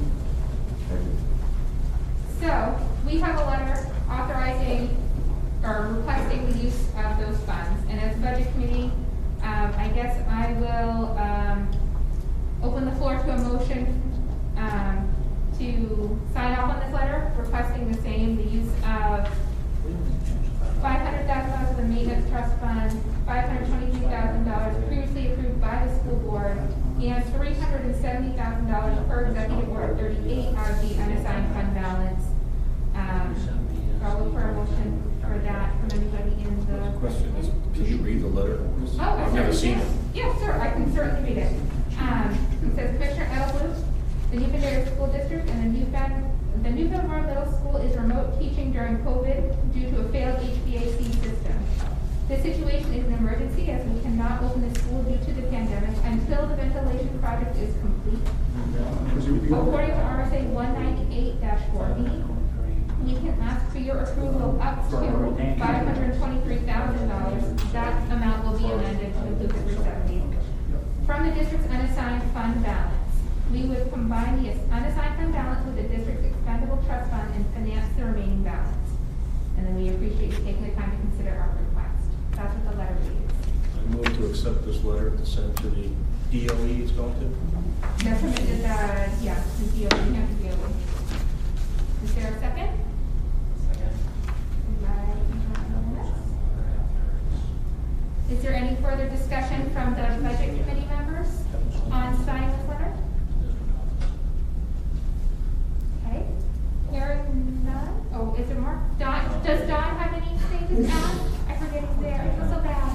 So, we have a letter authorizing or requesting the use of those funds. And as Budget Committee, um, I guess I will um, open the floor to a motion um, to sign off on this letter, requesting the same, the use of five hundred thousand dollars of the maintenance trust fund, five hundred twenty-three thousand dollars previously approved by the school board, and three hundred seventy thousand dollars per Executive Order thirty-eight out of the unassigned fund balance. Um, I'll look for a motion for that from anybody in the. The question is, can you read the letter? Oh, I've never seen it. Yes, sir, I can certainly read it. Um, it says Commissioner Edelblut, the New Benedicta School District and the New Ben, the New Benmore Middle School is remote teaching during COVID due to a failed H V A C system. This situation is an emergency as we cannot open the school due to the pandemic until the ventilation project is complete. According to R S A one ninety-eight dash four B, we can ask for your approval up to five hundred twenty-three thousand dollars. That amount will be amended to include the three seventy. From the district's unassigned fund balance, we would combine the unassigned fund balance with the district's expendable trust fund and finance the remaining balance. And then we appreciate you taking the time to consider our request. That's what the letter reads. I move to accept this letter to send to the D O E it's going to. That's from the, uh, yeah, the D O E, yeah, the D O E. Is there a second? Second. Is there any further discussion from the budget committee members on signing this letter? Okay, hearing none. Oh, is there more? Don, does Don have anything to add? I forget he's there. I feel so bad.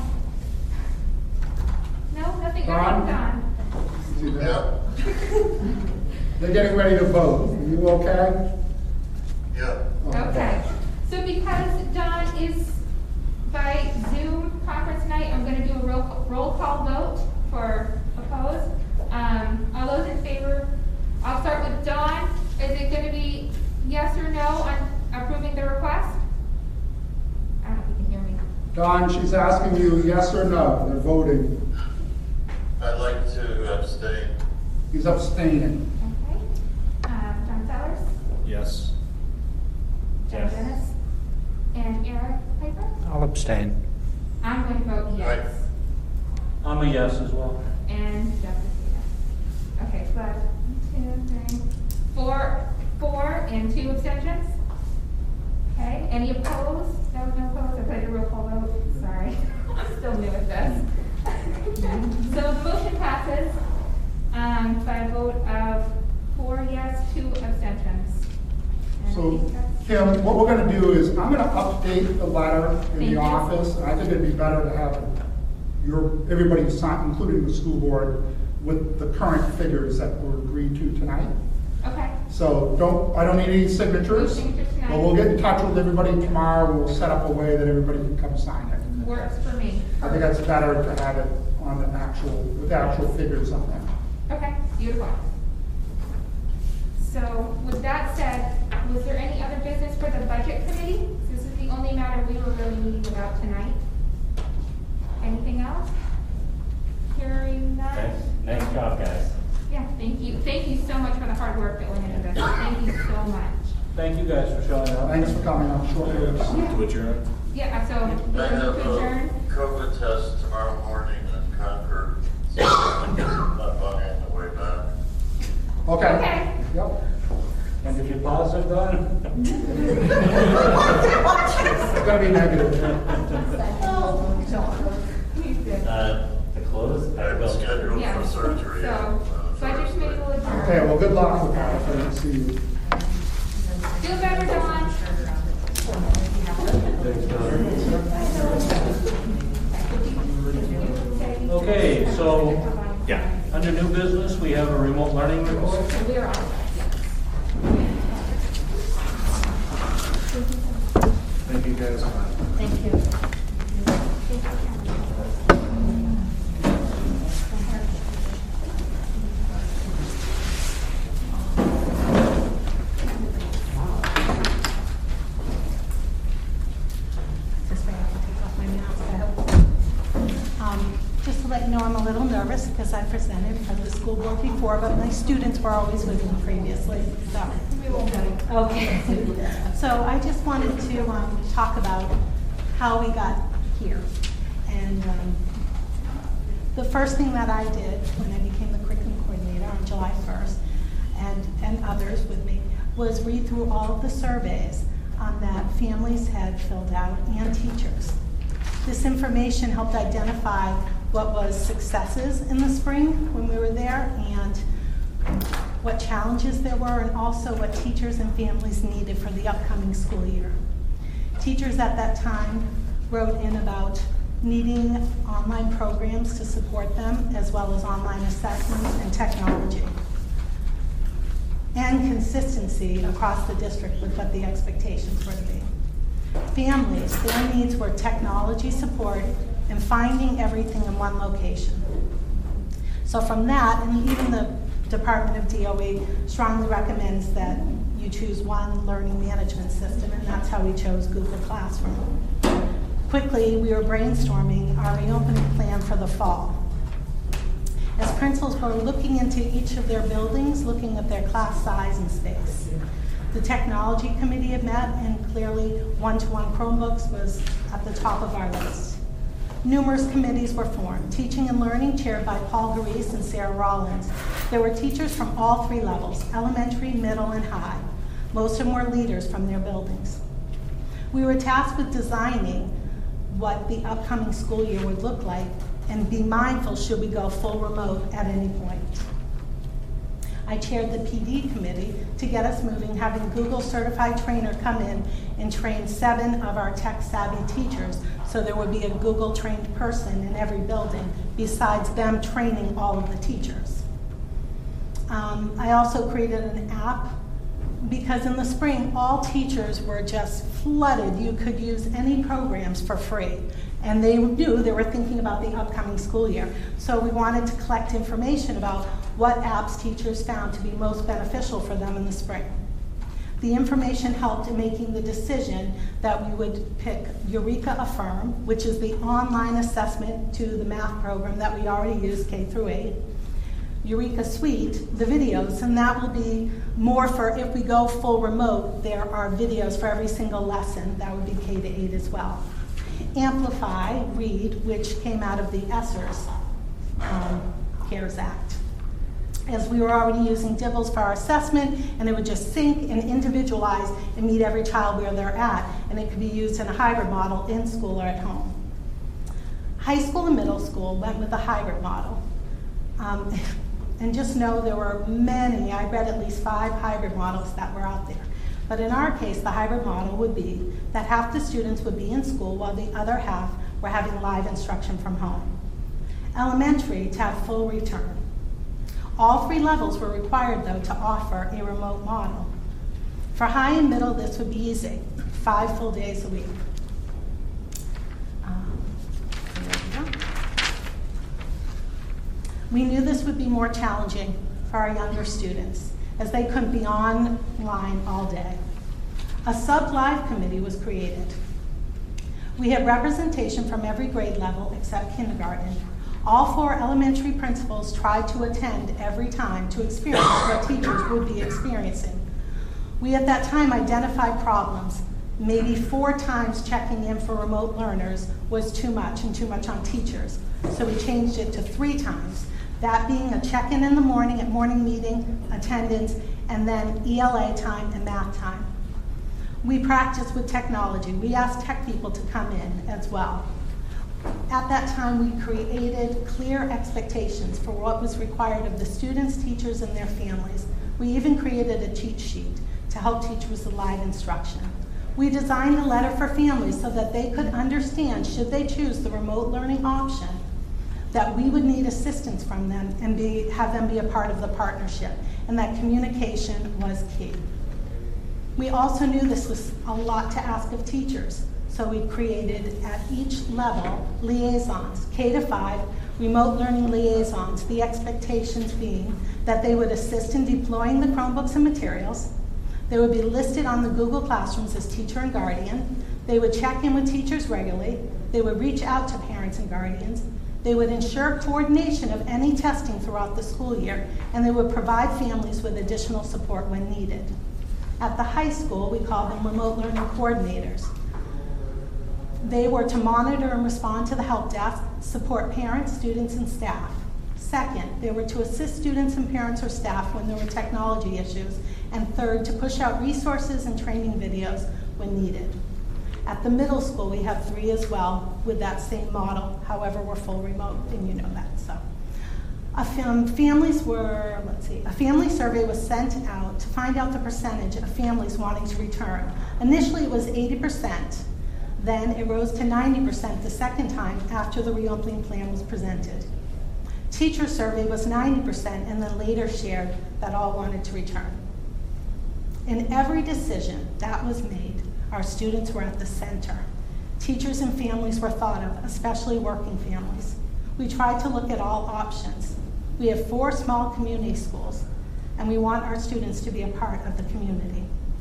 No, nothing. Don? Don. Yeah. They're getting ready to vote. Are you okay? Yeah. Okay, so because Don is by Zoom conference tonight, I'm gonna do a roll, roll call vote for opposed. Um, all those in favor, I'll start with Don. Is it gonna be yes or no on approving the request? I don't know if you can hear me. Don, she's asking you yes or no. They're voting. I'd like to abstain. He's abstaining. Okay. Uh, John Sellers, Yes. John Yes. Dennis, and Eric Piper? I'll abstain. I'm going to vote yes. I'm a yes as well. And Jeff is a yes. Okay, so that's one, two, three, four, four, and two abstentions. Okay, any opposed? That was no opposed. I played a roll call vote. Sorry, I'm still new at this. So the motion passes um, by a vote of four yes, two abstentions. And I So, think that's- Kim, what we're gonna do is, I'm gonna update the letter in Thank the you. office. I think it'd be better to have it, your, everybody signed, including the school board, with the current figures that were agreed to tonight. Okay. So don't, I don't need any signatures, No signatures tonight. but we'll get in touch with everybody tomorrow. We'll set up a way that everybody can come sign it. Works for me. I think that's better to have it on the actual, with the actual figures on there. Okay, beautiful. So with that said, was there any other business for the budget committee? This is the only matter we were really meeting about tonight. Anything else? Hearing none? Nice, nice job, guys. Yeah, thank you. Thank you so much for the hard work that went into this. Thank you so much. Thank you guys for showing up. Thanks for coming on short notice. To adjourn. Yeah, so I we have need to adjourn. a COVID test tomorrow morning in Concord, so I'm not on the way back. Okay. Okay. Yep. And if you're positive, done? It's gonna be negative. Uh, the close? I was scheduled Yeah. for surgery. So, on, uh, budget committee will adjourn. Okay, well, good luck with that. If I don't see you. Feel better, Dawn. Okay, so, Yeah. under new business, we have a remote learning report. So we're on. Thank you guys. Thank you. This way I can take off my mask, I hope. Um, Just to let you know, I'm a little nervous because I presented for the school board before, but my students were always with me previously, so. Okay. So I just wanted to um, talk about how we got here. And um, the first thing that I did when I became the curriculum coordinator on July first, and, and others with me, was read through all of the surveys um, that families had filled out and teachers. This information helped identify what was successes in the spring when we were there and what challenges there were, and also what teachers and families needed for the upcoming school year. Teachers at that time wrote in about needing online programs to support them, as well as online assessments and technology, and consistency across the district with what the expectations were to be. Families, their needs were technology support and finding everything in one location. So from that, and even the Department of D O E strongly recommends that you choose one learning management system, and that's how we chose Google Classroom. Quickly, we were brainstorming our reopening plan for the fall. As principals were looking into each of their buildings, looking at their class size and space. The technology committee had met, and clearly one-to-one Chromebooks was at the top of our list. Numerous committees were formed, teaching and learning chaired by Paul Harris and Sarah Rollins. There were teachers from all three levels, elementary, middle, and high. Most of them were leaders from their buildings. We were tasked with designing what the upcoming school year would look like and be mindful should we go full remote at any point. I chaired the P D committee to get us moving, having Google certified trainer come in and train seven of our tech savvy teachers, so there would be a Google trained person in every building besides them training all of the teachers. Um, I also created an app because in the spring all teachers were just flooded. You could use any programs for free. And they knew they were thinking about the upcoming school year. So we wanted to collect information about what apps teachers found to be most beneficial for them in the spring. The information helped in making the decision that we would pick Eureka Affirm, which is the online assessment to the math program that we already use K through eight. Eureka Suite, the videos, and that will be more for if we go full remote, there are videos for every single lesson. That would be K to eight as well. Amplify, Read, which came out of the ESSER's um, CARES Act. As we were already using Dibbles for our assessment, and it would just sync and individualize and meet every child where they're at, and it could be used in a hybrid model in school or at home. High school and middle school went with a hybrid model. Um, and just know there were many, I read at least five hybrid models that were out there. But in our case, the hybrid model would be that half the students would be in school while the other half were having live instruction from home. Elementary to have full return. All three levels were required, though, to offer a remote model. For high and middle, this would be easy, five full days a week. Um, there we go. We knew this would be more challenging for our younger students, as they couldn't be online all day. A sub-live committee was created. We had representation from every grade level except kindergarten. All four elementary principals tried to attend every time to experience what teachers would be experiencing. We at that time identified problems. Maybe four times checking in for remote learners was too much and too much on teachers. So we changed it to three times. That being a check-in in the morning at morning meeting, attendance, and then E L A time and math time. We practiced with technology. We asked tech people to come in as well. At that time, we created clear expectations for what was required of the students, teachers, and their families. We even created a cheat sheet to help teachers with live instruction. We designed a letter for families so that they could understand, should they choose the remote learning option, that we would need assistance from them and be, have them be a part of the partnership, and that communication was key. We also knew this was a lot to ask of teachers. So we created at each level liaisons, K to five, remote learning liaisons, the expectations being that they would assist in deploying the Chromebooks and materials. They would be listed on the Google Classrooms as teacher and guardian. They would check in with teachers regularly. They would reach out to parents and guardians. They would ensure coordination of any testing throughout the school year, and they would provide families with additional support when needed. At the high school, we call them remote learning coordinators. They were to monitor and respond to the help desk, support parents, students, and staff. Second, they were to assist students and parents or staff when there were technology issues. And third, to push out resources and training videos when needed. At the middle school, we have three as well with that same model. However, we're full remote, and you know that. So, a fam families were, let's see, a family survey was sent out to find out the percentage of families wanting to return. Initially, it was eighty percent. Then it rose to ninety percent the second time after the reopening plan was presented. Teacher survey was ninety percent and then later shared that all wanted to return. In every decision that was made, our students were at the center. Teachers and families were thought of, especially working families. We tried to look at all options. We have four small community schools, and we want our students to be a part of the community.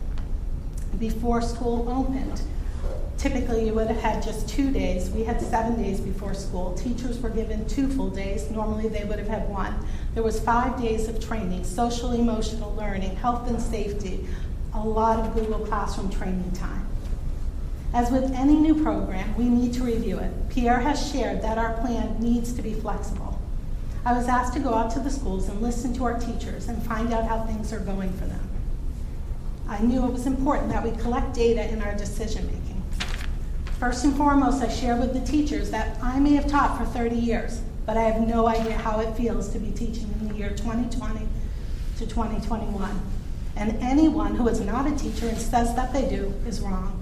Before school opened, typically, you would have had just two days. We had seven days before school. Teachers were given two full days. Normally, they would have had one. There was five days of training, social emotional learning, health and safety, a lot of Google Classroom training time. As with any new program, we need to review it. Pierre has shared that our plan needs to be flexible. I was asked to go out to the schools and listen to our teachers and find out how things are going for them. I knew it was important that we collect data in our decision making. First and foremost, I share with the teachers that I may have taught for thirty years, but I have no idea how it feels to be teaching in the year twenty twenty to twenty twenty-one. And anyone who is not a teacher and says that they do is wrong.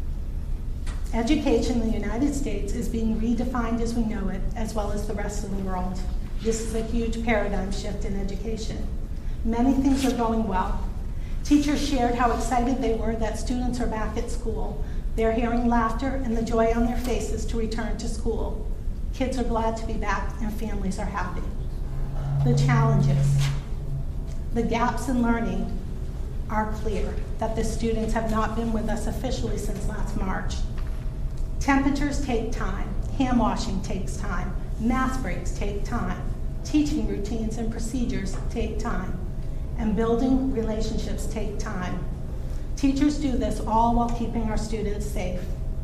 Education in the United States is being redefined as we know it, as well as the rest of the world. This is a huge paradigm shift in education. Many things are going well. Teachers shared how excited they were that students are back at school. They're hearing laughter and the joy on their faces to return to school. Kids are glad to be back and families are happy. The challenges, the gaps in learning are clear, that the students have not been with us officially since last March. Temperatures take time, hand washing takes time, math breaks take time, teaching routines and procedures take time, and building relationships take time. Teachers do this all while keeping our students safe.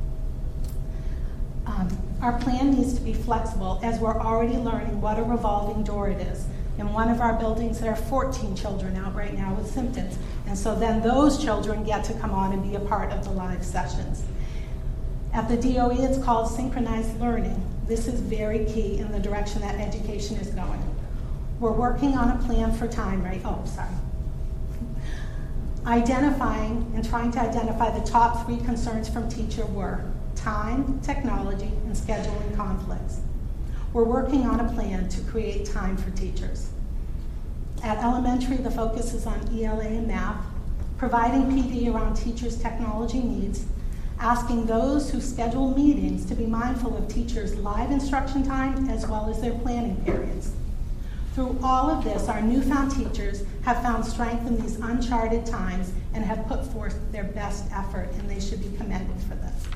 Um, our plan needs to be flexible as we're already learning what a revolving door it is. In one of our buildings, there are fourteen children out right now with symptoms. And so then those children get to come on and be a part of the live sessions. At the D O E, it's called synchronized learning. This is very key in the direction that education is going. We're working on a plan for time, right? Oh, sorry. Identifying and trying to identify the top three concerns from teacher were time, technology, and scheduling conflicts. we're working on a plan to create time for teachers. At elementary, the focus is on E L A and math, providing P D around teachers' technology needs, asking those who schedule meetings to be mindful of teachers' live instruction time as well as their planning periods. Through all of this, our newfound teachers have found strength in these uncharted times and have put forth their best effort, and they should be commended for this.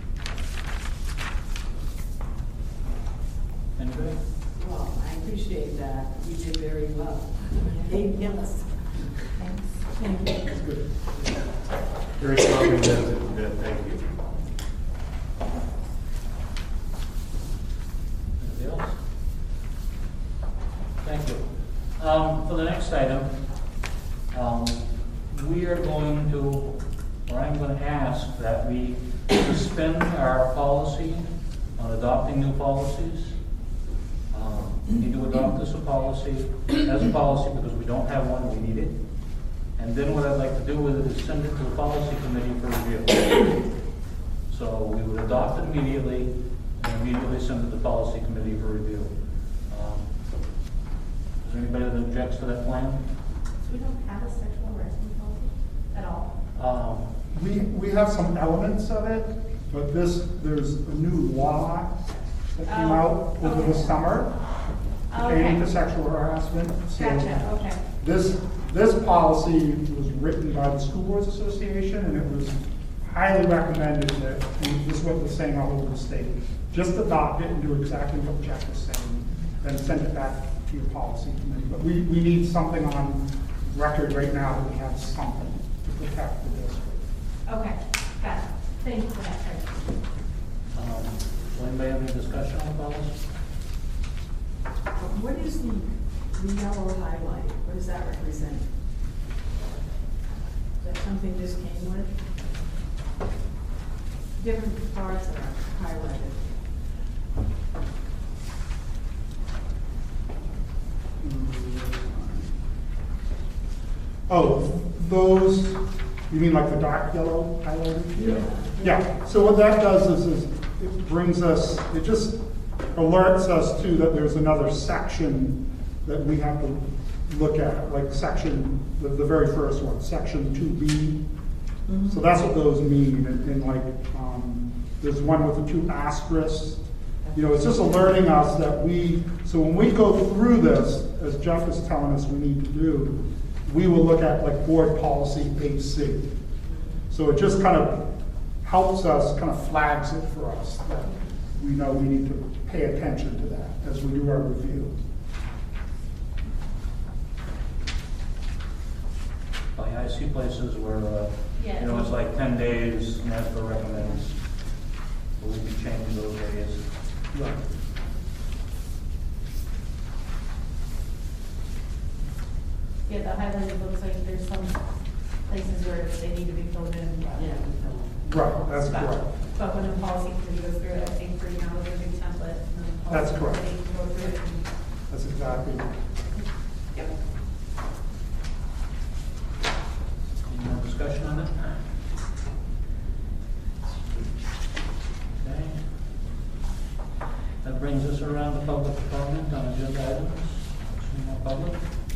Anybody? Well, I appreciate that. You did very well. Eight yes. Thanks. Thank you. That's good. Very comprehensive, yeah, thank you. Anybody else? Thank you. Um, for the next item, um, we are going to, or I'm going to ask that we suspend our policy on adopting new policies. Um, we need to adopt this a policy, as a policy, because we don't have one, we need it. And then what I'd like to do with it is send it to the policy committee for review. So we would adopt it immediately, and immediately send it to the policy committee for review. Um, Is there anybody that objects to that plan? So we don't have a sexual harassment policy at all? Um, We, we have some elements of it, but this, there's a new law that came Oh, out over the okay. summer pertaining to sexual harassment. So Gotcha, okay. This, this policy was written by the School Boards Association, and it was highly recommended that, and this is what they're saying all over the state, just adopt it and do exactly what Jack is saying, then send it back to your policy committee. But we, we need something on record right now that we have something to protect the district. Okay, got it. Thank you for that, Craig. um, Does anybody have any discussion on the policy? What is the, the yellow highlight? What does that represent? Is that something this came with? Different parts are highlighted. Oh, those, you mean like the dark yellow highlighted? Yeah. Yeah, so what that does is, is it brings us, it just alerts us to that there's another section that we have to look at, like section, the, the very first one, section two B. Mm-hmm. So that's what those mean, and, and like, um, there's one with the two asterisks. You know, it's just alerting us that we, so when we go through this, as Jeff is telling us we need to do, we will look at like board policy A C. So it just kind of helps us, kind of flags it for us that we know we need to pay attention to that as we do our review. Like, I see places where, uh, Yeah. you know, it's like ten days, and that's what recommends. But we can change those days. Right. Yeah, the highlighted looks like there's some places where they need to be filled in. Yeah. Right, that's But- correct. But when a policy committee goes through it, I think for now, there's a big template. and then the That's policy correct. committee can go through it and- That's exactly. Yep. Any more discussion on that? Okay. That brings us around to public comment on agenda items. Any more public?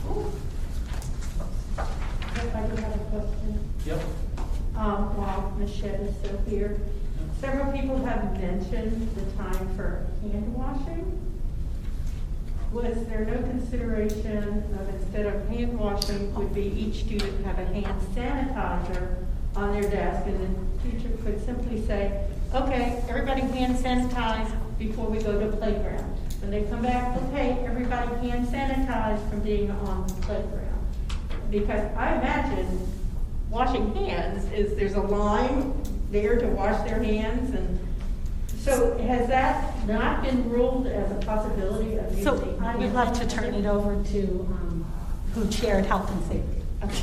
If I do have a question. Yep. Um, while Miz Shedd is still here, several people have mentioned the time for hand washing. Was there no consideration of instead of hand washing, would be each student have a hand sanitizer on their desk, and the teacher could simply say, okay, everybody hand sanitize before we go to the playground. When they come back, okay, everybody hand sanitize from being on the playground. Because I imagine washing hands is, there's a line there to wash their hands, and so has that not been ruled as a possibility of using? So I would love to turn it over to um, who chaired health and safety.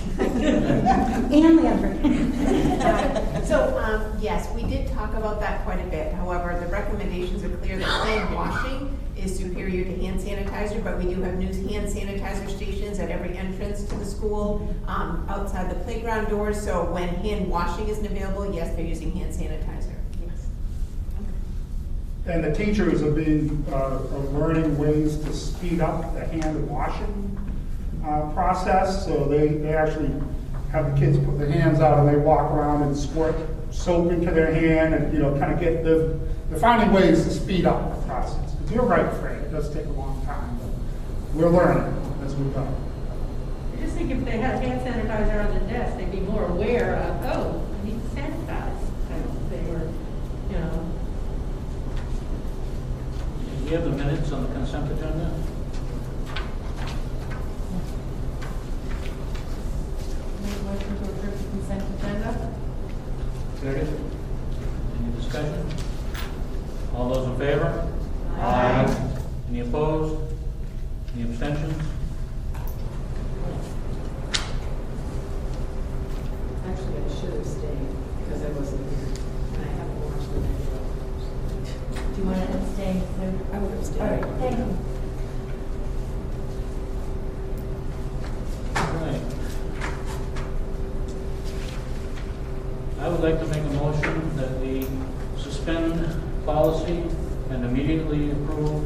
And Landry. So, um, yes, we did talk about that quite a bit. However, the recommendations are clear that hand washing is superior to hand sanitizer, but we do have new hand sanitizer stations at every entrance to the school, um, outside the playground doors. So when hand washing isn't available, yes, they're using hand sanitizer. Yes. and the teachers are being, uh, are learning ways to speed up the hand washing uh, process. So they, they actually have the kids put their hands out and they walk around and squirt soap into their hand and, you know, kind of get the, they're finding ways to speed up the process. Because you're right, Fred, it does take a long time, but we're learning as we go. I just think if they had hand sanitizer on the desk, they'd be more aware of, oh, I need to sanitize. If they were, you know. Do you have the minutes on the consent agenda? Make a motion to approve the consent agenda? Second. Any discussion? All those in favor? Aye. Any opposed? Any abstentions? Actually, I should have stayed because I wasn't here. And I haven't watched the video. Do you want to abstain, Sue? I would have stayed. All right, thank you. Right. I would like to make a motion that we suspend policy and immediately approve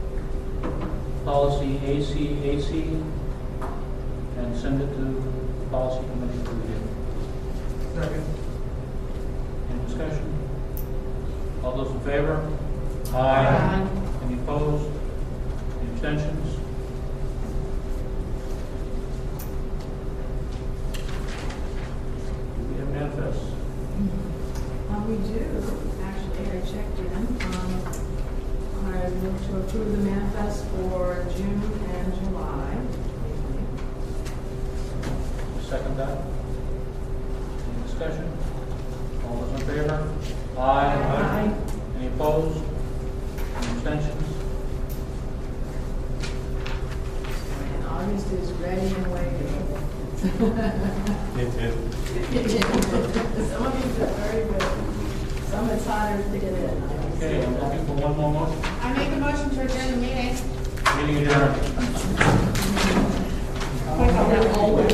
policy A C A C and send it to policy committee for review. Second. Any discussion? All those in favor? Aye. Any opposed? Any abstentions? Do we have manifests? Uh, we do, actually, I checked in. Um, I move to approve the manifest for June and July. Second that. Any discussion? All those in favor? Aye. Aye. Any opposed? Any abstentions? And August is ready and waiting. It did. Some of these are very good. Some it's harder to get in. Okay, I'm looking for one more motion. I make a motion to adjourn the meeting. Meeting adjourned. Quick on that always.